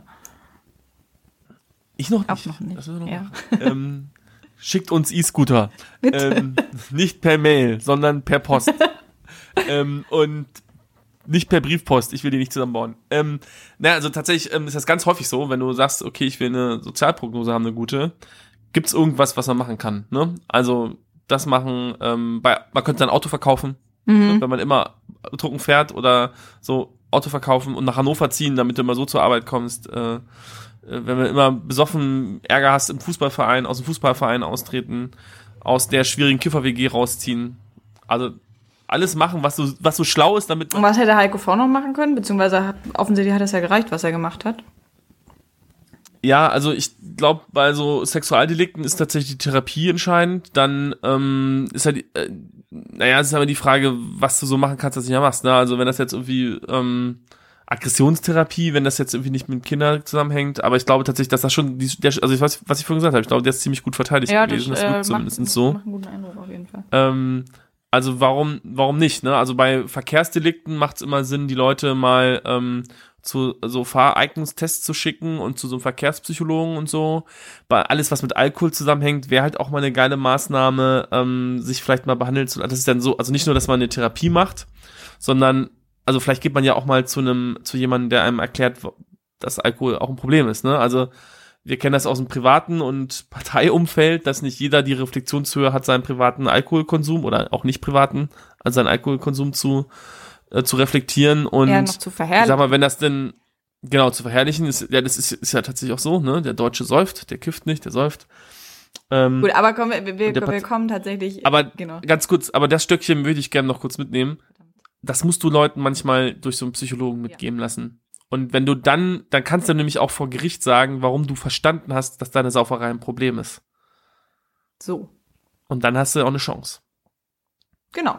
Ich noch nicht. Auch noch nicht. Das noch Ja. ähm, schickt uns E-Scooter. Bitte. Ähm, nicht per Mail, sondern per Post. ähm, und nicht per Briefpost. Ich will die nicht zusammenbauen. Ähm, naja, also tatsächlich ähm, ist das ganz häufig so, wenn du sagst, okay, ich will eine Sozialprognose haben, eine gute, gibt es irgendwas, was man machen kann. Ne? Also das machen, ähm, bei, man könnte ein Auto verkaufen, Mhm. ne? Wenn man immer betrunken fährt oder so Auto verkaufen und nach Hannover ziehen, damit du immer so zur Arbeit kommst. Äh, wenn man immer besoffen Ärger hast im Fußballverein, aus dem Fußballverein austreten, aus der schwierigen Kiffer-W G rausziehen. Also alles machen, was so, was so schlau ist, damit Und was hätte Heiko V noch machen können? Beziehungsweise hat, offensichtlich hat es ja gereicht, was er gemacht hat. Ja, also ich glaube, bei so Sexualdelikten ist tatsächlich die Therapie entscheidend. Dann ähm, ist halt, äh, naja, es ist aber die Frage, was du so machen kannst, was du nicht mehr machst. Ne? Also wenn das jetzt irgendwie ähm, Aggressionstherapie, wenn das jetzt irgendwie nicht mit Kindern zusammenhängt, aber ich glaube tatsächlich, dass das schon, die, der, also ich weiß, was ich vorhin gesagt habe, ich glaube, der ist ziemlich gut verteidigt Ja, gewesen. das, Das, äh, wirkt zumindest macht, so. macht einen guten Eindruck auf jeden Fall. Ähm, also warum, warum nicht? Ne? Also bei Verkehrsdelikten macht es immer Sinn, die Leute mal ähm, zu so Fahreignungstests zu schicken und zu so einem Verkehrspsychologen und so. Bei alles, was mit Alkohol zusammenhängt, wäre halt auch mal eine geile Maßnahme, ähm, sich vielleicht mal behandeln zu lassen. Das ist dann so, also nicht nur, dass man eine Therapie macht, sondern, also vielleicht geht man ja auch mal zu einem, zu jemandem, der einem erklärt, dass Alkohol auch ein Problem ist. Ne? Also wir kennen das aus dem privaten und Parteiumfeld, dass nicht jeder die Reflexionshöhe hat, seinen privaten Alkoholkonsum oder auch nicht privaten, also seinen Alkoholkonsum zu äh, zu reflektieren und Ja, noch zu verherrlichen. sag mal, wenn das denn genau zu verherrlichen ist, ja, das ist, ist ja tatsächlich auch so, ne? Der Deutsche säuft, der kifft nicht, der säuft. Ähm, Gut, aber komm, wir, wir, wir Pat- kommen tatsächlich. aber genau. ganz kurz, aber das Stöckchen würde ich gerne noch kurz mitnehmen. Das musst du Leuten manchmal durch so einen Psychologen mitgeben lassen. Und wenn du dann, dann kannst du nämlich auch vor Gericht sagen, warum du verstanden hast, dass deine Sauferei ein Problem ist. So. Und dann hast du auch eine Chance. Genau.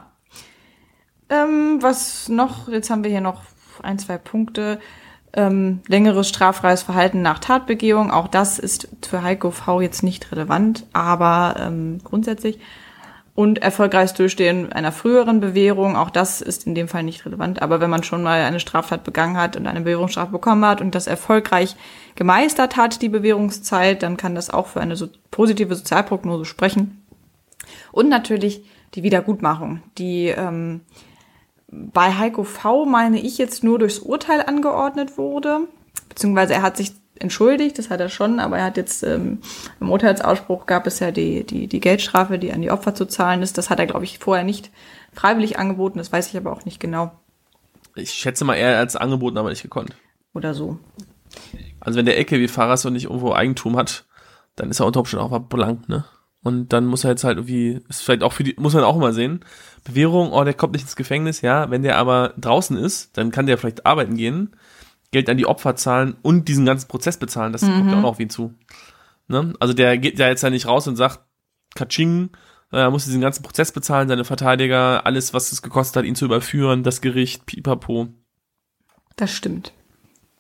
Ähm, was noch? Jetzt haben wir hier noch ein, zwei Punkte. Ähm, längeres straffreies Verhalten nach Tatbegehung. Auch das ist für Heiko V. jetzt nicht relevant, aber ähm, grundsätzlich. Und erfolgreiches Durchstehen einer früheren Bewährung. Auch das ist in dem Fall nicht relevant. Aber wenn man schon mal eine Straftat begangen hat und eine Bewährungsstrafe bekommen hat und das erfolgreich gemeistert hat, die Bewährungszeit, dann kann das auch für eine so positive Sozialprognose sprechen. Und natürlich die Wiedergutmachung, die ähm, bei Heiko V. meine ich jetzt nur durchs Urteil angeordnet wurde, beziehungsweise er hat sich entschuldigt, das hat er schon, aber er hat jetzt ähm, im Urteilsausspruch gab es ja die, die, die Geldstrafe, die an die Opfer zu zahlen ist. Das hat er, glaube ich, vorher nicht freiwillig angeboten, das weiß ich aber auch nicht genau. Ich schätze mal eher als angeboten, aber nicht gekonnt. Oder so. Also wenn der L K W-Fahrer so nicht irgendwo Eigentum hat, dann ist er unter Umständen auch blank, ne? Und dann muss er jetzt halt irgendwie, ist vielleicht auch für die, muss man auch immer sehen, Bewährung, oh, der kommt nicht ins Gefängnis, ja, wenn der aber draußen ist, dann kann der vielleicht arbeiten gehen, Geld an die Opfer zahlen und diesen ganzen Prozess bezahlen, das mhm. kommt ja auch noch auf ihn zu. Ne? Also der geht ja jetzt ja nicht raus und sagt, Katsching, er muss diesen ganzen Prozess bezahlen, seine Verteidiger, alles, was es gekostet hat, ihn zu überführen, das Gericht, pipapo. Das stimmt.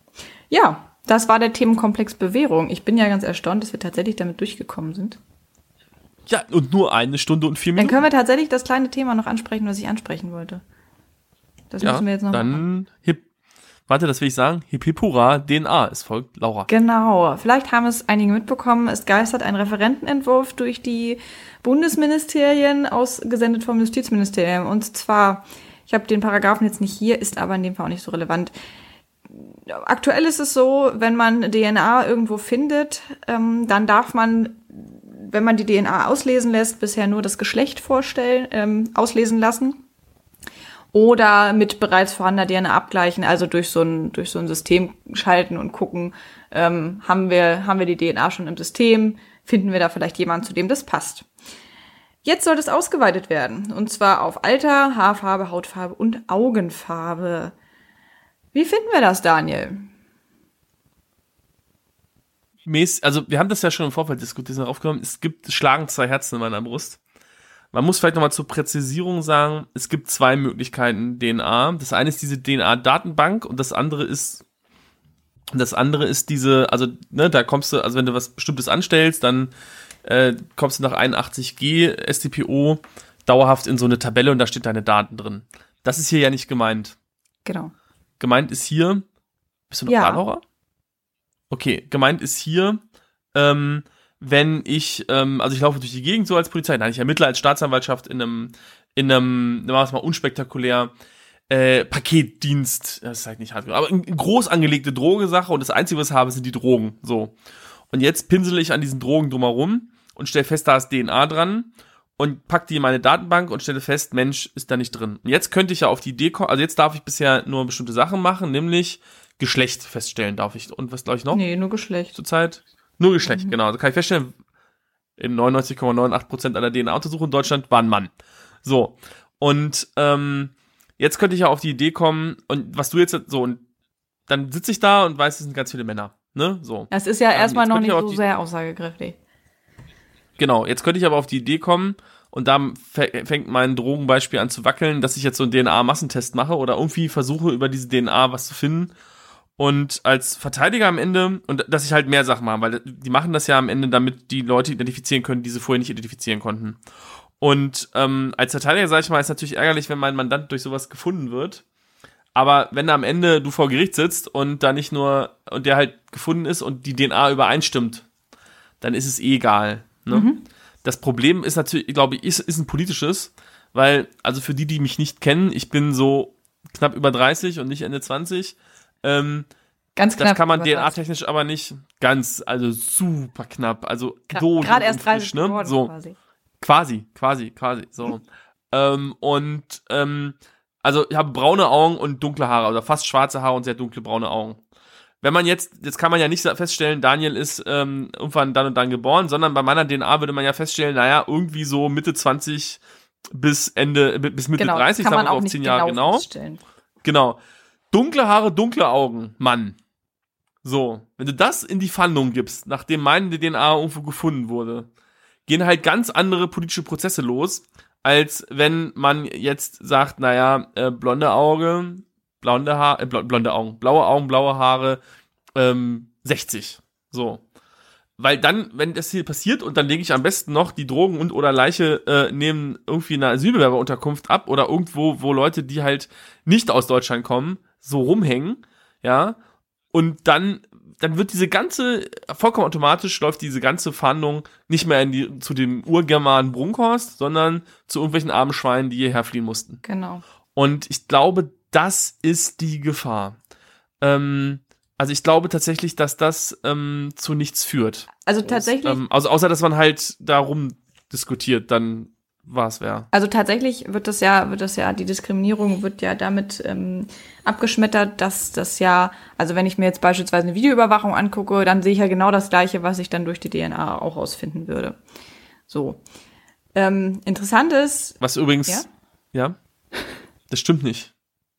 Ja, das war der Themenkomplex Bewährung. Ich bin ja ganz erstaunt, dass wir tatsächlich damit durchgekommen sind. Ja, und nur eine Stunde und vier Minuten. Dann können wir tatsächlich das kleine Thema noch ansprechen, was ich ansprechen wollte. Das ja, müssen wir jetzt noch dann machen. Hip, warte, das will ich sagen. Hip hip hurra, D N A. Es folgt Laura. Genau. Vielleicht haben es einige mitbekommen. Es geistert ein Referentenentwurf durch die Bundesministerien, ausgesendet vom Justizministerium. Und zwar, ich habe den Paragraphen jetzt nicht hier, ist aber in dem Fall auch nicht so relevant. Aktuell ist es so, wenn man D N A irgendwo findet, ähm, dann darf man, wenn man die D N A auslesen lässt, bisher nur das Geschlecht vorstellen, ähm, auslesen lassen. Oder mit bereits vorhandener D N A abgleichen, also durch so ein, durch so ein System schalten und gucken, ähm, haben wir, haben wir die D N A schon im System, finden wir da vielleicht jemanden, zu dem das passt. Jetzt soll das ausgeweitet werden, und zwar auf Alter, Haarfarbe, Hautfarbe und Augenfarbe. Wie finden wir das, Daniel? Also wir haben das ja schon im Vorfeld diskutiert, aufgenommen. Es gibt, schlagen zwei Herzen in meiner Brust. Man muss vielleicht nochmal zur Präzisierung sagen, es gibt zwei Möglichkeiten D N A. Das eine ist diese D N A-Datenbank und das andere ist, das andere ist diese, also ne, da kommst du, also wenn du was Bestimmtes anstellst, dann äh, kommst du nach einundachtzig G S t P O dauerhaft in so eine Tabelle und da steht deine Daten drin. Das ist hier ja nicht gemeint. Genau. Gemeint ist hier, bist du noch ja. da, Laura? Okay, gemeint ist hier, ähm, wenn ich, ähm, also ich laufe durch die Gegend so als Polizei, nein, ich ermittle als Staatsanwaltschaft in einem, in einem, machen wir es mal unspektakulär, äh, Paketdienst, das ist halt nicht hart, aber eine groß angelegte Drogensache und das Einzige, was ich habe, sind die Drogen, so. Und jetzt pinsel ich an diesen Drogen drumherum und stelle fest, da ist D N A dran und pack die in meine Datenbank und stelle fest, Mensch, ist da nicht drin. Und jetzt könnte ich ja auf die Idee kommen, also jetzt darf ich bisher nur bestimmte Sachen machen, nämlich Geschlecht feststellen darf ich. Und was glaube ich noch? Nee, nur Geschlecht. Zurzeit? Nur Geschlecht, mhm. genau. Also kann ich feststellen, in neunundneunzig Komma neunundachtzig Prozent aller D N A-Untersuchungen in Deutschland war ein Mann. So. Und ähm, jetzt könnte ich ja auf die Idee kommen, und was du jetzt so, und dann sitze ich da und weiß, es sind ganz viele Männer. Ne? So. Das ist ja ähm, erstmal noch nicht so die, sehr aussagekräftig. Genau, jetzt könnte ich aber auf die Idee kommen, und da fängt mein Drogenbeispiel an zu wackeln, dass ich jetzt so einen D N A-Massentest mache oder irgendwie versuche, über diese D N A was zu finden. Und als Verteidiger am Ende, und dass ich halt mehr Sachen mache, weil die machen das ja am Ende, damit die Leute identifizieren können, die sie vorher nicht identifizieren konnten. Und ähm, als Verteidiger, sage ich mal, ist natürlich ärgerlich, wenn mein Mandant durch sowas gefunden wird. Aber wenn am Ende du vor Gericht sitzt und da nicht nur, und der halt gefunden ist und die D N A übereinstimmt, dann ist es eh egal. Ne? Mhm. Das Problem ist natürlich, glaube ich, ist, ist ein politisches, weil, also für die, die mich nicht kennen, ich bin so knapp über dreißig und nicht Ende zwanzig. Ähm, ganz knapp. Das kann man D N A-technisch aber nicht ganz, also super knapp, also so gerade erst frisch, ne? geworden, So quasi. Quasi, quasi, quasi, so. Mhm. Ähm, und ähm, also ich habe braune Augen und dunkle Haare, oder fast schwarze Haare und sehr dunkle braune Augen. Wenn man jetzt, jetzt kann man ja nicht feststellen, Daniel ist ähm, irgendwann dann und dann geboren, sondern bei meiner D N A würde man ja feststellen, naja, irgendwie so Mitte zwanzig bis Ende, bis Mitte genau, dreißig, sagen wir auf zehn Jahre genau. Feststellen. Genau. Dunkle Haare, dunkle Augen, Mann. So, wenn du das in die Fahndung gibst, nachdem meine D N A irgendwo gefunden wurde, gehen halt ganz andere politische Prozesse los, als wenn man jetzt sagt, naja, äh, blonde Auge, blonde Haare, äh, blonde Augen, blaue Augen, blaue Haare, ähm, sechzig. So. Weil dann, wenn das hier passiert und dann lege ich am besten noch die Drogen und oder Leiche äh, neben irgendwie einer Asylbewerberunterkunft ab oder irgendwo, wo Leute, die halt nicht aus Deutschland kommen, so rumhängen, ja, und dann, dann wird diese ganze, vollkommen automatisch läuft diese ganze Fahndung nicht mehr in die, zu dem Urgermanen Brunkhorst, sondern zu irgendwelchen armen Schweinen, die hierher fliehen mussten. Genau. Und ich glaube, das ist die Gefahr. Ähm, also ich glaube tatsächlich, dass das ähm, zu nichts führt. Also tatsächlich. Ähm, also außer, dass man halt darum diskutiert, dann was wäre. Also tatsächlich wird das ja, wird das ja, die Diskriminierung wird ja damit ähm, abgeschmettert, dass das ja, also wenn ich mir jetzt beispielsweise eine Videoüberwachung angucke, dann sehe ich ja genau das Gleiche, was ich dann durch die D N A auch rausfinden würde. So. Ähm, interessant ist. Was übrigens, ja? ja, das stimmt nicht.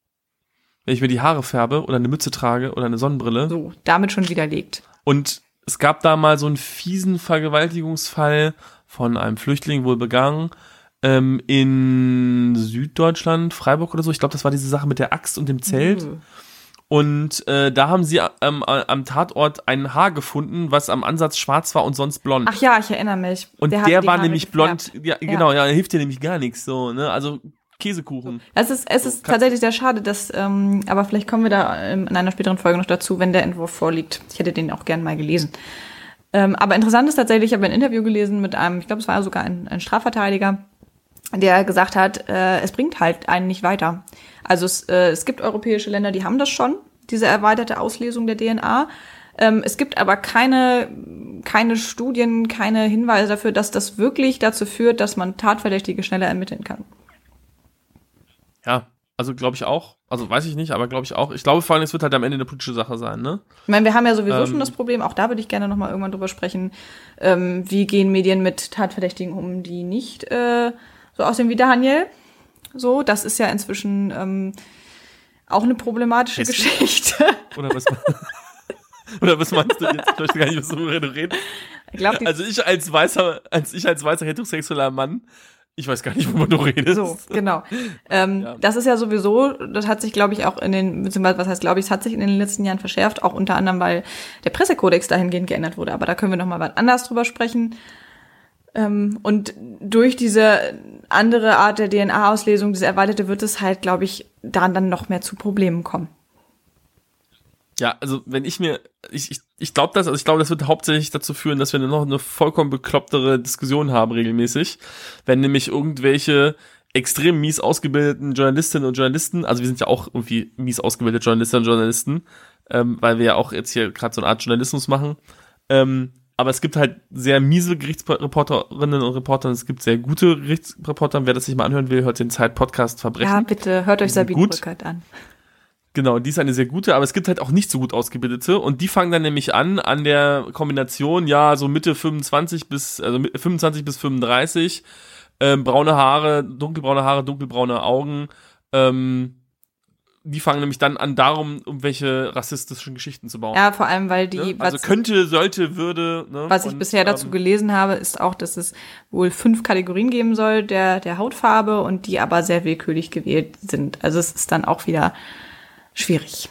Wenn ich mir die Haare färbe oder eine Mütze trage oder eine Sonnenbrille. So, damit schon widerlegt. Und es gab da mal so einen fiesen Vergewaltigungsfall von einem Flüchtling, wohl begangen, ähm, in Süddeutschland, Freiburg oder so. Ich glaube, das war diese Sache mit der Axt und dem Zelt. Mhm. Und äh, da haben sie ähm, am Tatort ein Haar gefunden, was am Ansatz schwarz war und sonst blond. Ach ja, ich erinnere mich. Und der, der war Haare nämlich gefärbt. blond. Ja, ja, genau, ja, hilft dir nämlich gar nichts. So, ne? Also Käsekuchen. Es ist, es ist tatsächlich sehr schade, dass, ähm, aber vielleicht kommen wir da in einer späteren Folge noch dazu, wenn der Entwurf vorliegt. Ich hätte den auch gern mal gelesen. Ähm, aber interessant ist tatsächlich, ich habe ein Interview gelesen mit einem, ich glaube, es war sogar ein, ein Strafverteidiger, der gesagt hat, äh, es bringt halt einen nicht weiter. Also es, äh, es gibt europäische Länder, die haben das schon, diese erweiterte Auslesung der D N A. Ähm, es gibt aber keine, keine Studien, keine Hinweise dafür, dass das wirklich dazu führt, dass man Tatverdächtige schneller ermitteln kann. Ja, also glaube ich auch. Also weiß ich nicht, aber glaube ich auch. Ich glaube vor allem, es wird halt am Ende eine politische Sache sein, ne? Ich meine, wir haben ja sowieso ähm, schon das Problem, auch da würde ich gerne nochmal irgendwann drüber sprechen, ähm, wie gehen Medien mit Tatverdächtigen um, die nicht äh, so aussehen wie Daniel. So, das ist ja inzwischen ähm, auch eine problematische Hässlich. Geschichte. Oder was, oder was meinst du jetzt? Ich möchte gar nicht, was worüber du redest. Ich glaub, also ich als weißer, als ich als weißer heterosexueller Mann, ich weiß gar nicht, worüber du redest. So, genau. Ähm, Ja. Das ist ja sowieso, das hat sich, glaube ich, auch in den, beziehungsweise was heißt, glaube ich, es hat sich in den letzten Jahren verschärft, auch unter anderem, weil der Pressekodex dahingehend geändert wurde. Aber da können wir noch mal was anders drüber sprechen. Ähm, und durch diese andere Art der D N A-Auslesung, diese erweiterte, wird es halt, glaube ich, da dann noch mehr zu Problemen kommen. Ja, also wenn ich mir, ich, ich, ich glaube das, also ich glaube, das wird hauptsächlich dazu führen, dass wir noch eine vollkommen beklopptere Diskussion haben regelmäßig, wenn nämlich irgendwelche extrem mies ausgebildeten Journalistinnen und Journalisten, also wir sind ja auch irgendwie mies ausgebildete Journalistinnen und Journalisten, ähm, weil wir ja auch jetzt hier gerade so eine Art Journalismus machen, ähm, aber es gibt halt sehr miese Gerichtsreporterinnen und Reporter und es gibt sehr gute Gerichtsreporter. Wer das sich mal anhören will, hört den Zeit-Podcast Verbrechen. Ja, bitte, hört euch Sabine gut. Rückert an. Genau, die ist eine sehr gute, aber es gibt halt auch nicht so gut ausgebildete und die fangen dann nämlich an, an der Kombination, ja, so Mitte fünfundzwanzig bis, also fünfundzwanzig bis fünfunddreißig, ähm, braune Haare, dunkelbraune Haare, dunkelbraune Augen, ähm, die fangen nämlich dann an, darum, um welche rassistischen Geschichten zu bauen. Ja, vor allem, weil die, ne? was, Also könnte, sollte, würde, ne? was ich und, bisher dazu ähm, gelesen habe, ist auch, dass es wohl fünf Kategorien geben soll der, der Hautfarbe und die aber sehr willkürlich gewählt sind. Also es ist dann auch wieder schwierig.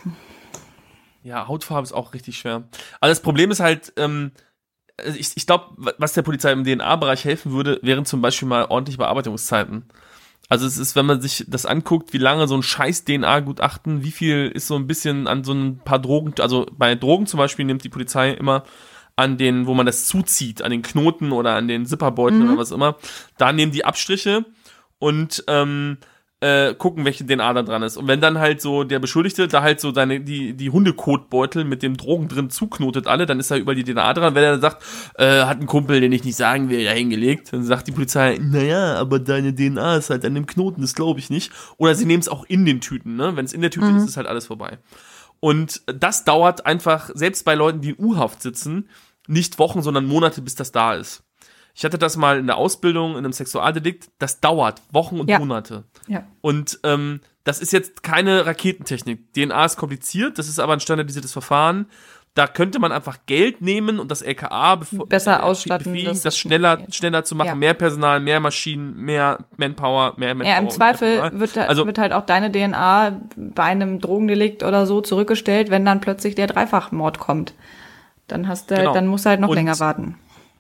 Ja, Hautfarbe ist auch richtig schwer. Aber das Problem ist halt, ähm, ich, ich glaube, was der Polizei im D N A-Bereich helfen würde, wären zum Beispiel mal ordentliche Bearbeitungszeiten. Also es ist, wenn man sich das anguckt, wie lange so ein scheiß D N A-Gutachten, wie viel ist so ein bisschen an so ein paar Drogen, also bei Drogen zum Beispiel nimmt die Polizei immer an den, wo man das zuzieht, an den Knoten oder an den Zipperbeuteln Mhm. oder was immer, da nehmen die Abstriche und ähm, äh, gucken, welche D N A da dran ist. Und wenn dann halt so der Beschuldigte da halt so seine, die, die Hundekotbeutel mit dem Drogen drin zuknotet alle, dann ist da überall die D N A dran. Wenn er dann sagt, äh, hat ein Kumpel, den ich nicht sagen will, ja hingelegt, dann sagt die Polizei, naja, aber deine D N A ist halt an dem Knoten, das glaube ich nicht. Oder sie nehmen es auch in den Tüten, ne? Wenn es in der Tüte Mhm. ist, ist halt alles vorbei. Und das dauert einfach, selbst bei Leuten, die in U-Haft sitzen, nicht Wochen, sondern Monate, bis das da ist. Ich hatte das mal in der Ausbildung, in einem Sexualdelikt, das dauert Wochen und Ja. Monate. Ja. Und ähm, das ist jetzt keine Raketentechnik. D N A ist kompliziert, das ist aber ein standardisiertes Verfahren. Da könnte man einfach Geld nehmen und das L K A bef- Besser äh, ausstatten, befähigen, das- das schneller, schneller zu machen. Ja. Mehr Personal, mehr Maschinen, mehr Manpower, mehr Manpower. Ja, im und Zweifel Personal. wird, Also- wird halt auch deine D N A bei einem Drogendelikt oder so zurückgestellt, wenn dann plötzlich der Dreifachmord kommt. Dann hast du, Genau. dann musst du halt noch Und- länger warten.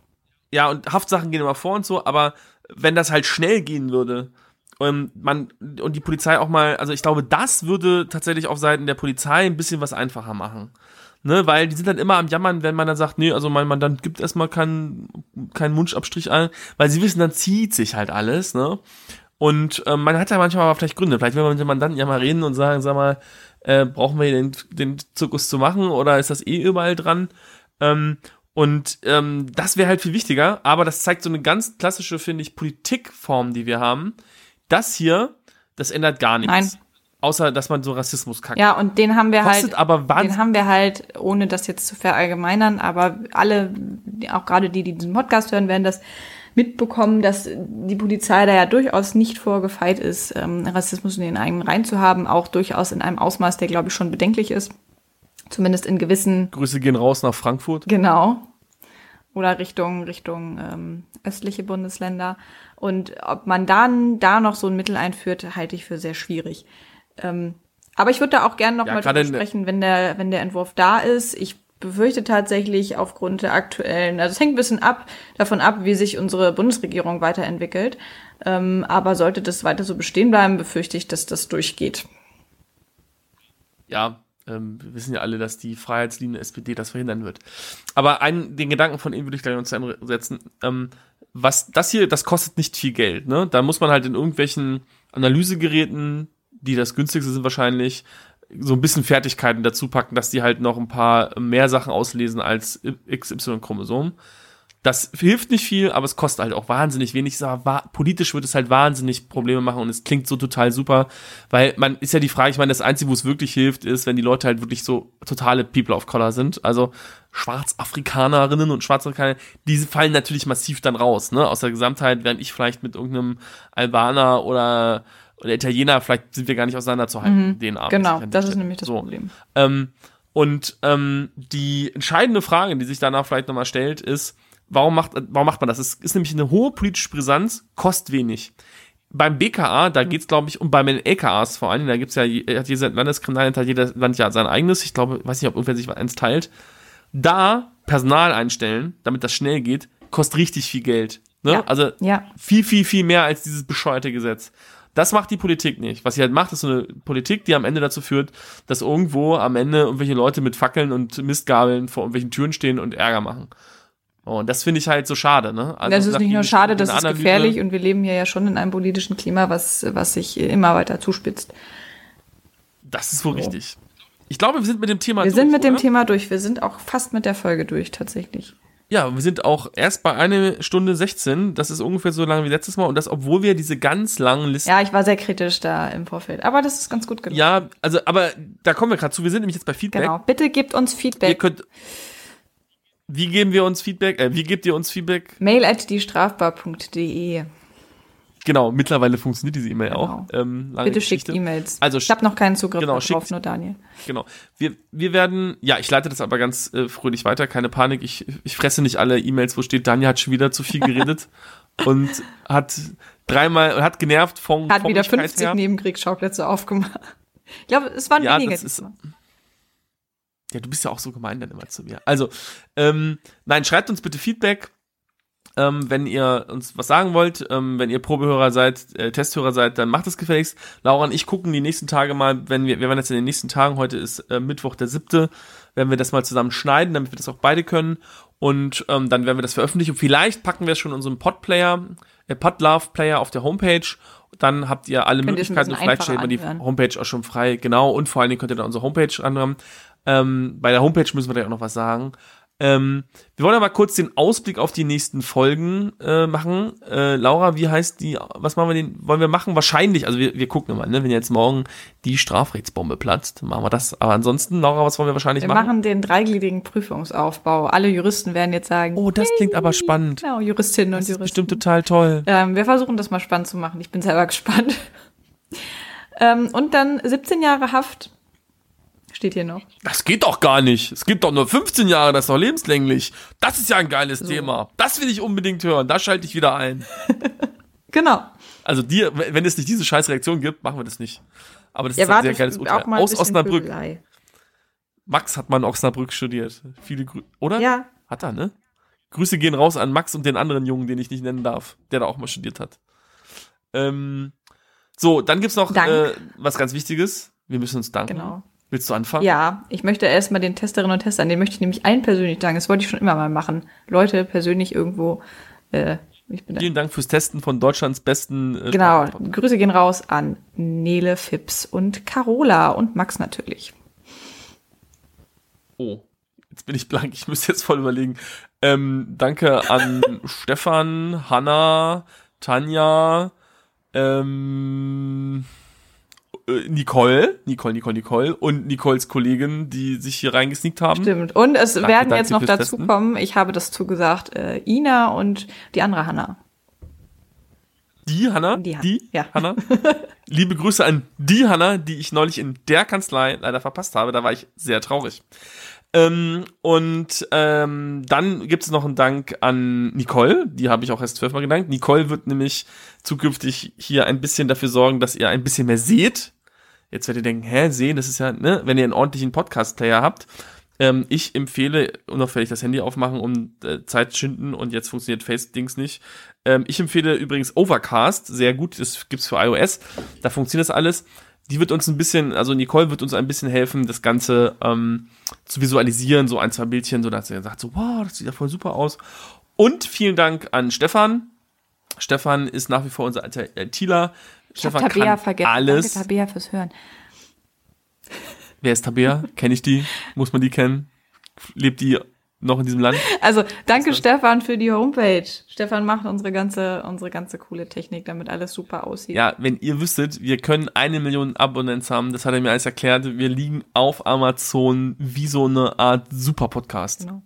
Ja, und Haftsachen gehen immer vor und so, aber wenn das halt schnell gehen würde, und man, und die Polizei auch mal, also ich glaube, das würde tatsächlich auf Seiten der Polizei ein bisschen was einfacher machen. Ne, weil die sind dann immer am Jammern, wenn man dann sagt, nee, also mein Mandant gibt erstmal keinen, keinen Wunschabstrich ein, weil sie wissen, dann zieht sich halt alles, ne. Und ähm, man hat ja manchmal aber vielleicht Gründe. Vielleicht will man mit dem Mandanten ja mal reden und sagen, sag mal, äh, brauchen wir den, den Zirkus zu machen oder ist das eh überall dran? Ähm, und ähm, das wäre halt viel wichtiger, aber das zeigt so eine ganz klassische, finde ich, Politikform, die wir haben. Das hier, das ändert gar nichts. Nein. Außer, dass man so Rassismus kackt. Ja, und den haben wir Kostet halt, aber wahnsinnig. den haben wir halt, ohne das jetzt zu verallgemeinern, aber alle, auch gerade die, die diesen Podcast hören, werden das mitbekommen, dass die Polizei da ja durchaus nicht vorgefeit ist, ähm, Rassismus in den eigenen Reihen zu haben, auch durchaus in einem Ausmaß, der, glaube ich, schon bedenklich ist. Zumindest in gewissen, Grüße gehen raus nach Frankfurt. genau, oder Richtung, Richtung ähm, östliche Bundesländer. Und ob man dann da noch so ein Mittel einführt, halte ich für sehr schwierig. Ähm, Aber ich würde da auch gerne noch Ja, mal gerade drüber in- sprechen, wenn der, wenn der Entwurf da ist. Ich befürchte tatsächlich aufgrund der aktuellen, also es hängt ein bisschen ab, davon ab, wie sich unsere Bundesregierung weiterentwickelt. Ähm, aber sollte das weiter so bestehen bleiben, befürchte ich, dass das durchgeht. Ja, ähm, wir wissen ja alle, dass die freiheitsliebende S P D das verhindern wird. Aber einen, den Gedanken von Ihnen würde ich gleich noch zu Ende setzen. Ähm, was das hier, das kostet nicht viel Geld, ne? Da muss man halt in irgendwelchen Analysegeräten, die das günstigste sind wahrscheinlich, so ein bisschen Fertigkeiten dazu packen, dass die halt noch ein paar mehr Sachen auslesen als X Y-Chromosom. Das hilft nicht viel, aber es kostet halt auch wahnsinnig wenig. Ich sag, wa- politisch wird es halt wahnsinnig Probleme machen und es klingt so total super, weil man ist ja die Frage, ich meine, das Einzige, wo es wirklich hilft, ist, wenn die Leute halt wirklich so totale People of Color sind, also Schwarzafrikanerinnen und Schwarzafrikaner, diese fallen natürlich massiv dann raus, ne, aus der Gesamtheit, während ich vielleicht mit irgendeinem Albaner oder oder Italiener, vielleicht sind wir gar nicht auseinanderzuhalten, Mhm, den Abend. genau, das ist nämlich das so. Problem. Ähm, und ähm, die entscheidende Frage, die sich danach vielleicht nochmal stellt, ist, warum macht, warum macht man das? Es ist nämlich eine hohe politische Brisanz, kostet wenig. Beim B K A, da geht's, glaube ich, um bei den L K As vor allem, da gibt's ja, hat jeder Landeskriminalenz, hat jedes Land ja sein eigenes, ich glaube, weiß nicht, ob irgendwer sich eins teilt. Da Personal einstellen, damit das schnell geht, kostet richtig viel Geld. Ne? Ja, also ja. viel, viel, viel mehr als dieses bescheuerte Gesetz. Das macht die Politik nicht. Was sie halt macht, ist so eine Politik, die am Ende dazu führt, dass irgendwo am Ende irgendwelche Leute mit Fackeln und Mistgabeln vor irgendwelchen Türen stehen und Ärger machen. Oh, und das finde ich halt so schade, ne? Also das ist nicht nur schade, das ist Analyse, gefährlich und wir leben hier ja schon in einem politischen Klima, was, was sich immer weiter zuspitzt. Das ist wohl so richtig. Ich glaube, wir sind mit dem Thema Wir durch, sind mit oder? dem Thema durch. Wir sind auch fast mit der Folge durch, tatsächlich. Ja, wir sind auch erst bei einer Stunde sechzehn. Das ist ungefähr so lange wie letztes Mal. Und das, obwohl wir diese ganz langen Listen... Ja, ich war sehr kritisch da im Vorfeld. Aber das ist ganz gut gelungen. Ja, also, aber da kommen wir gerade zu. Wir sind nämlich jetzt bei Feedback. Genau. Bitte gebt uns Ihr Feedback. könnt... Wie geben wir uns Feedback? Äh, wie gebt ihr uns Feedback? Mail at diestrafbar punkt de. Genau, mittlerweile funktioniert diese E-Mail Genau. auch. Ähm, lange Bitte schickt Geschichte. E-Mails. Also, ich habe noch keinen Zugriff genau, darauf, schickt- nur Daniel. Genau. Wir, wir werden, ja, ich leite das aber ganz äh, fröhlich weiter, keine Panik. Ich, ich fresse nicht alle E-Mails, wo steht, Daniel hat schon wieder zu viel geredet und hat dreimal, hat genervt vom Hat wieder Frömmigkeit fünfzig her. Nebenkriegsschauplätze aufgemacht. Ich glaube, es waren Ja, weniger. das ist- diesmal. Ja, du bist ja auch so gemein dann immer zu mir. Also, ähm, nein, schreibt uns bitte Feedback, ähm, wenn ihr uns was sagen wollt. Ähm, wenn ihr Probehörer seid, äh, Testhörer seid, dann macht es gefälligst. Laura und ich gucken die nächsten Tage mal, wenn wir, wir werden jetzt in den nächsten Tagen, heute ist äh, Mittwoch der siebte, werden wir das mal zusammen schneiden, damit wir das auch beide können. Und ähm, dann werden wir das veröffentlichen. Und vielleicht packen wir es schon in unserem Podplayer, äh, Podlove-Player auf der Homepage. Dann habt ihr alle Könnt ihr es ein Möglichkeiten und bisschen vielleicht stellt man die einfacher anhören. Homepage auch schon frei. Genau, und vor allen Dingen könnt ihr dann unsere Homepage anhören. Ähm, bei der Homepage müssen wir gleich auch noch was sagen. Ähm, wir wollen aber kurz den Ausblick auf die nächsten Folgen äh, machen. Äh, Laura, wie heißt die, was machen wir denn, wollen wir machen? Wahrscheinlich, also wir, wir gucken mal, ne? Wenn jetzt morgen die Strafrechtsbombe platzt, machen wir das. Aber ansonsten, Laura, was wollen wir wahrscheinlich Wir machen? machen den dreigliedrigen Prüfungsaufbau. Alle Juristen werden jetzt sagen, Oh, das klingt aber spannend. genau, Juristinnen und Das ist Juristen. bestimmt total toll. Ähm, wir versuchen das mal spannend zu machen. Ich bin selber gespannt. ähm, und dann siebzehn Jahre Haft. Steht hier noch. Das geht doch gar nicht. Es gibt doch nur fünfzehn Jahre, das ist doch lebenslänglich. Das ist ja ein geiles Thema. Das will ich unbedingt hören. Da schalte ich wieder ein. Genau. Also dir, wenn es nicht diese scheiß Reaktion gibt, machen wir das nicht. Aber das ist Ja, ein warte, sehr geiles Urteil. auch mal ein Aus bisschen Osnabrück. Pöbelei. Max hat mal in Osnabrück studiert. Viele Grüße, oder? Ja, Hat er, ne? Grüße gehen raus an Max und den anderen Jungen, den ich nicht nennen darf, der da auch mal studiert hat. Ähm, so, dann gibt's noch Dank. äh, was ganz Wichtiges. Wir müssen uns danken. genau. Willst du anfangen? Ja, ich möchte erstmal den Testerinnen und Testern, den möchte ich nämlich allen persönlich danken. Das wollte ich schon immer mal machen. Leute persönlich irgendwo, äh, ich bin da. Vielen Dank fürs Testen von Deutschlands besten äh, Genau, Sprachpodcast. Grüße gehen raus an Nele, Fips und Carola und Max natürlich. Oh, jetzt bin ich blank. Ich müsste jetzt voll überlegen. Ähm, danke an Stefan, Hanna, Tanja, ähm, äh, Nicole, Nicole, Nicole, Nicole und Nicoles Kollegin, die sich hier reingesneakt haben. Stimmt. Und es Danke, werden danke jetzt noch fürs dazu Testen. kommen, ich habe das zugesagt, äh, Ina und die andere Hanna. Die Hanna, Die die, Han- die ja. Hanna. Liebe Grüße an die Hanna, die ich neulich in der Kanzlei leider verpasst habe. Da war ich sehr traurig. Ähm, und ähm, dann gibt es noch einen Dank an Nicole, die habe ich auch erst zwölfmal gedankt. Nicole wird nämlich zukünftig hier ein bisschen dafür sorgen, dass ihr ein bisschen mehr seht. Jetzt werdet ihr denken, hä, sehen, das ist ja, ne, wenn ihr einen ordentlichen Podcast-Player habt. Ähm, ich empfehle, unauffällig das Handy aufmachen, um äh, Zeit schinden und jetzt funktioniert Face-Dings nicht. Ähm, ich empfehle übrigens Overcast, sehr gut, das gibt's für iOS, da funktioniert das alles. Die wird uns ein bisschen, also Nicole wird uns ein bisschen helfen, das Ganze ähm, zu visualisieren, so ein, zwei Bildchen, so dass ihr sagt so, wow, das sieht ja voll super aus. Und vielen Dank an Stefan. Stefan ist nach wie vor unser ITler. Ich Stefan hab Tabea kann vergessen. alles. Danke, Tabea, fürs Hören. Wer ist Tabea? Kenne ich die? Muss man die kennen? Lebt die noch in diesem Land? Also, danke Stefan für die Homepage. Stefan macht unsere ganze, unsere ganze coole Technik, damit alles super aussieht. Ja, wenn ihr wüsstet, wir können eine Million Abonnenten haben, das hat er mir alles erklärt. Wir liegen auf Amazon wie so eine Art Super-Podcast. Genau.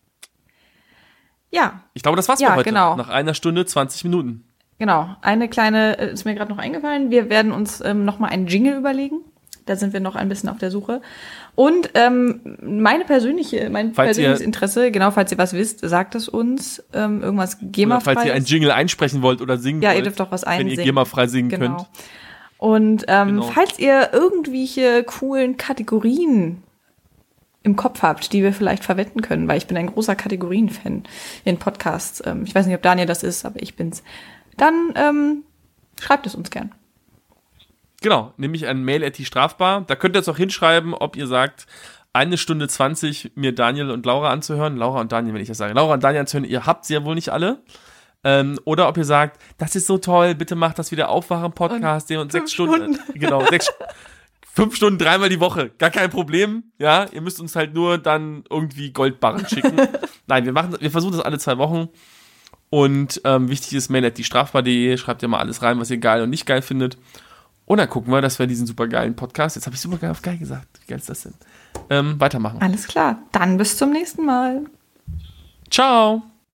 Ja. Ich glaube, das war's Ja, für heute. genau. Nach einer Stunde, zwanzig Minuten. Genau. Eine kleine, äh, ist mir gerade noch eingefallen. Wir werden uns ähm, noch mal einen Jingle überlegen. Da sind wir noch ein bisschen auf der Suche. Und ähm, meine persönliche, mein Falls persönliches ihr- Interesse, genau, falls ihr was wisst, sagt es uns. Ähm, irgendwas Oder GEMA-frei. falls ihr einen Jingle einsprechen wollt oder singen Ja, wollt. ihr dürft auch was Wenn einsingen. ihr GEMA-frei singen Genau. könnt. Und ähm, Genau. falls ihr irgendwelche coolen Kategorien im Kopf habt, die wir vielleicht verwenden können, weil ich bin ein großer Kategorien-Fan in Podcasts. Ähm, ich weiß nicht, ob Daniel das ist, aber ich bin's. Dann ähm, schreibt es uns gern. Genau, nämlich ein Mail at die Strafbar. Da könnt ihr jetzt auch hinschreiben, ob ihr sagt, eine Stunde zwanzig mir Daniel und Laura anzuhören. Laura und Daniel, wenn ich das sage. Laura und Daniel anzuhören, ihr habt sie ja wohl nicht alle. Ähm, oder ob ihr sagt, das ist so toll, bitte macht das wieder Aufwachen-Podcast, der uns sechs Stunden, Stunden. genau, sechs, fünf Stunden, dreimal die Woche. Gar kein Problem. Ja, ihr müsst uns halt nur dann irgendwie Goldbarren schicken. Nein, wir machen, wir versuchen das alle zwei Wochen. Und ähm, wichtig ist, mail at die strafbar punkt de, schreibt ihr mal alles rein, was ihr geil und nicht geil findet. Und dann gucken wir, dass wir diesen super geilen Podcast, jetzt habe ich super geil auf geil gesagt, wie geil ist das denn, ähm, weitermachen. Alles klar. Dann bis zum nächsten Mal. Ciao!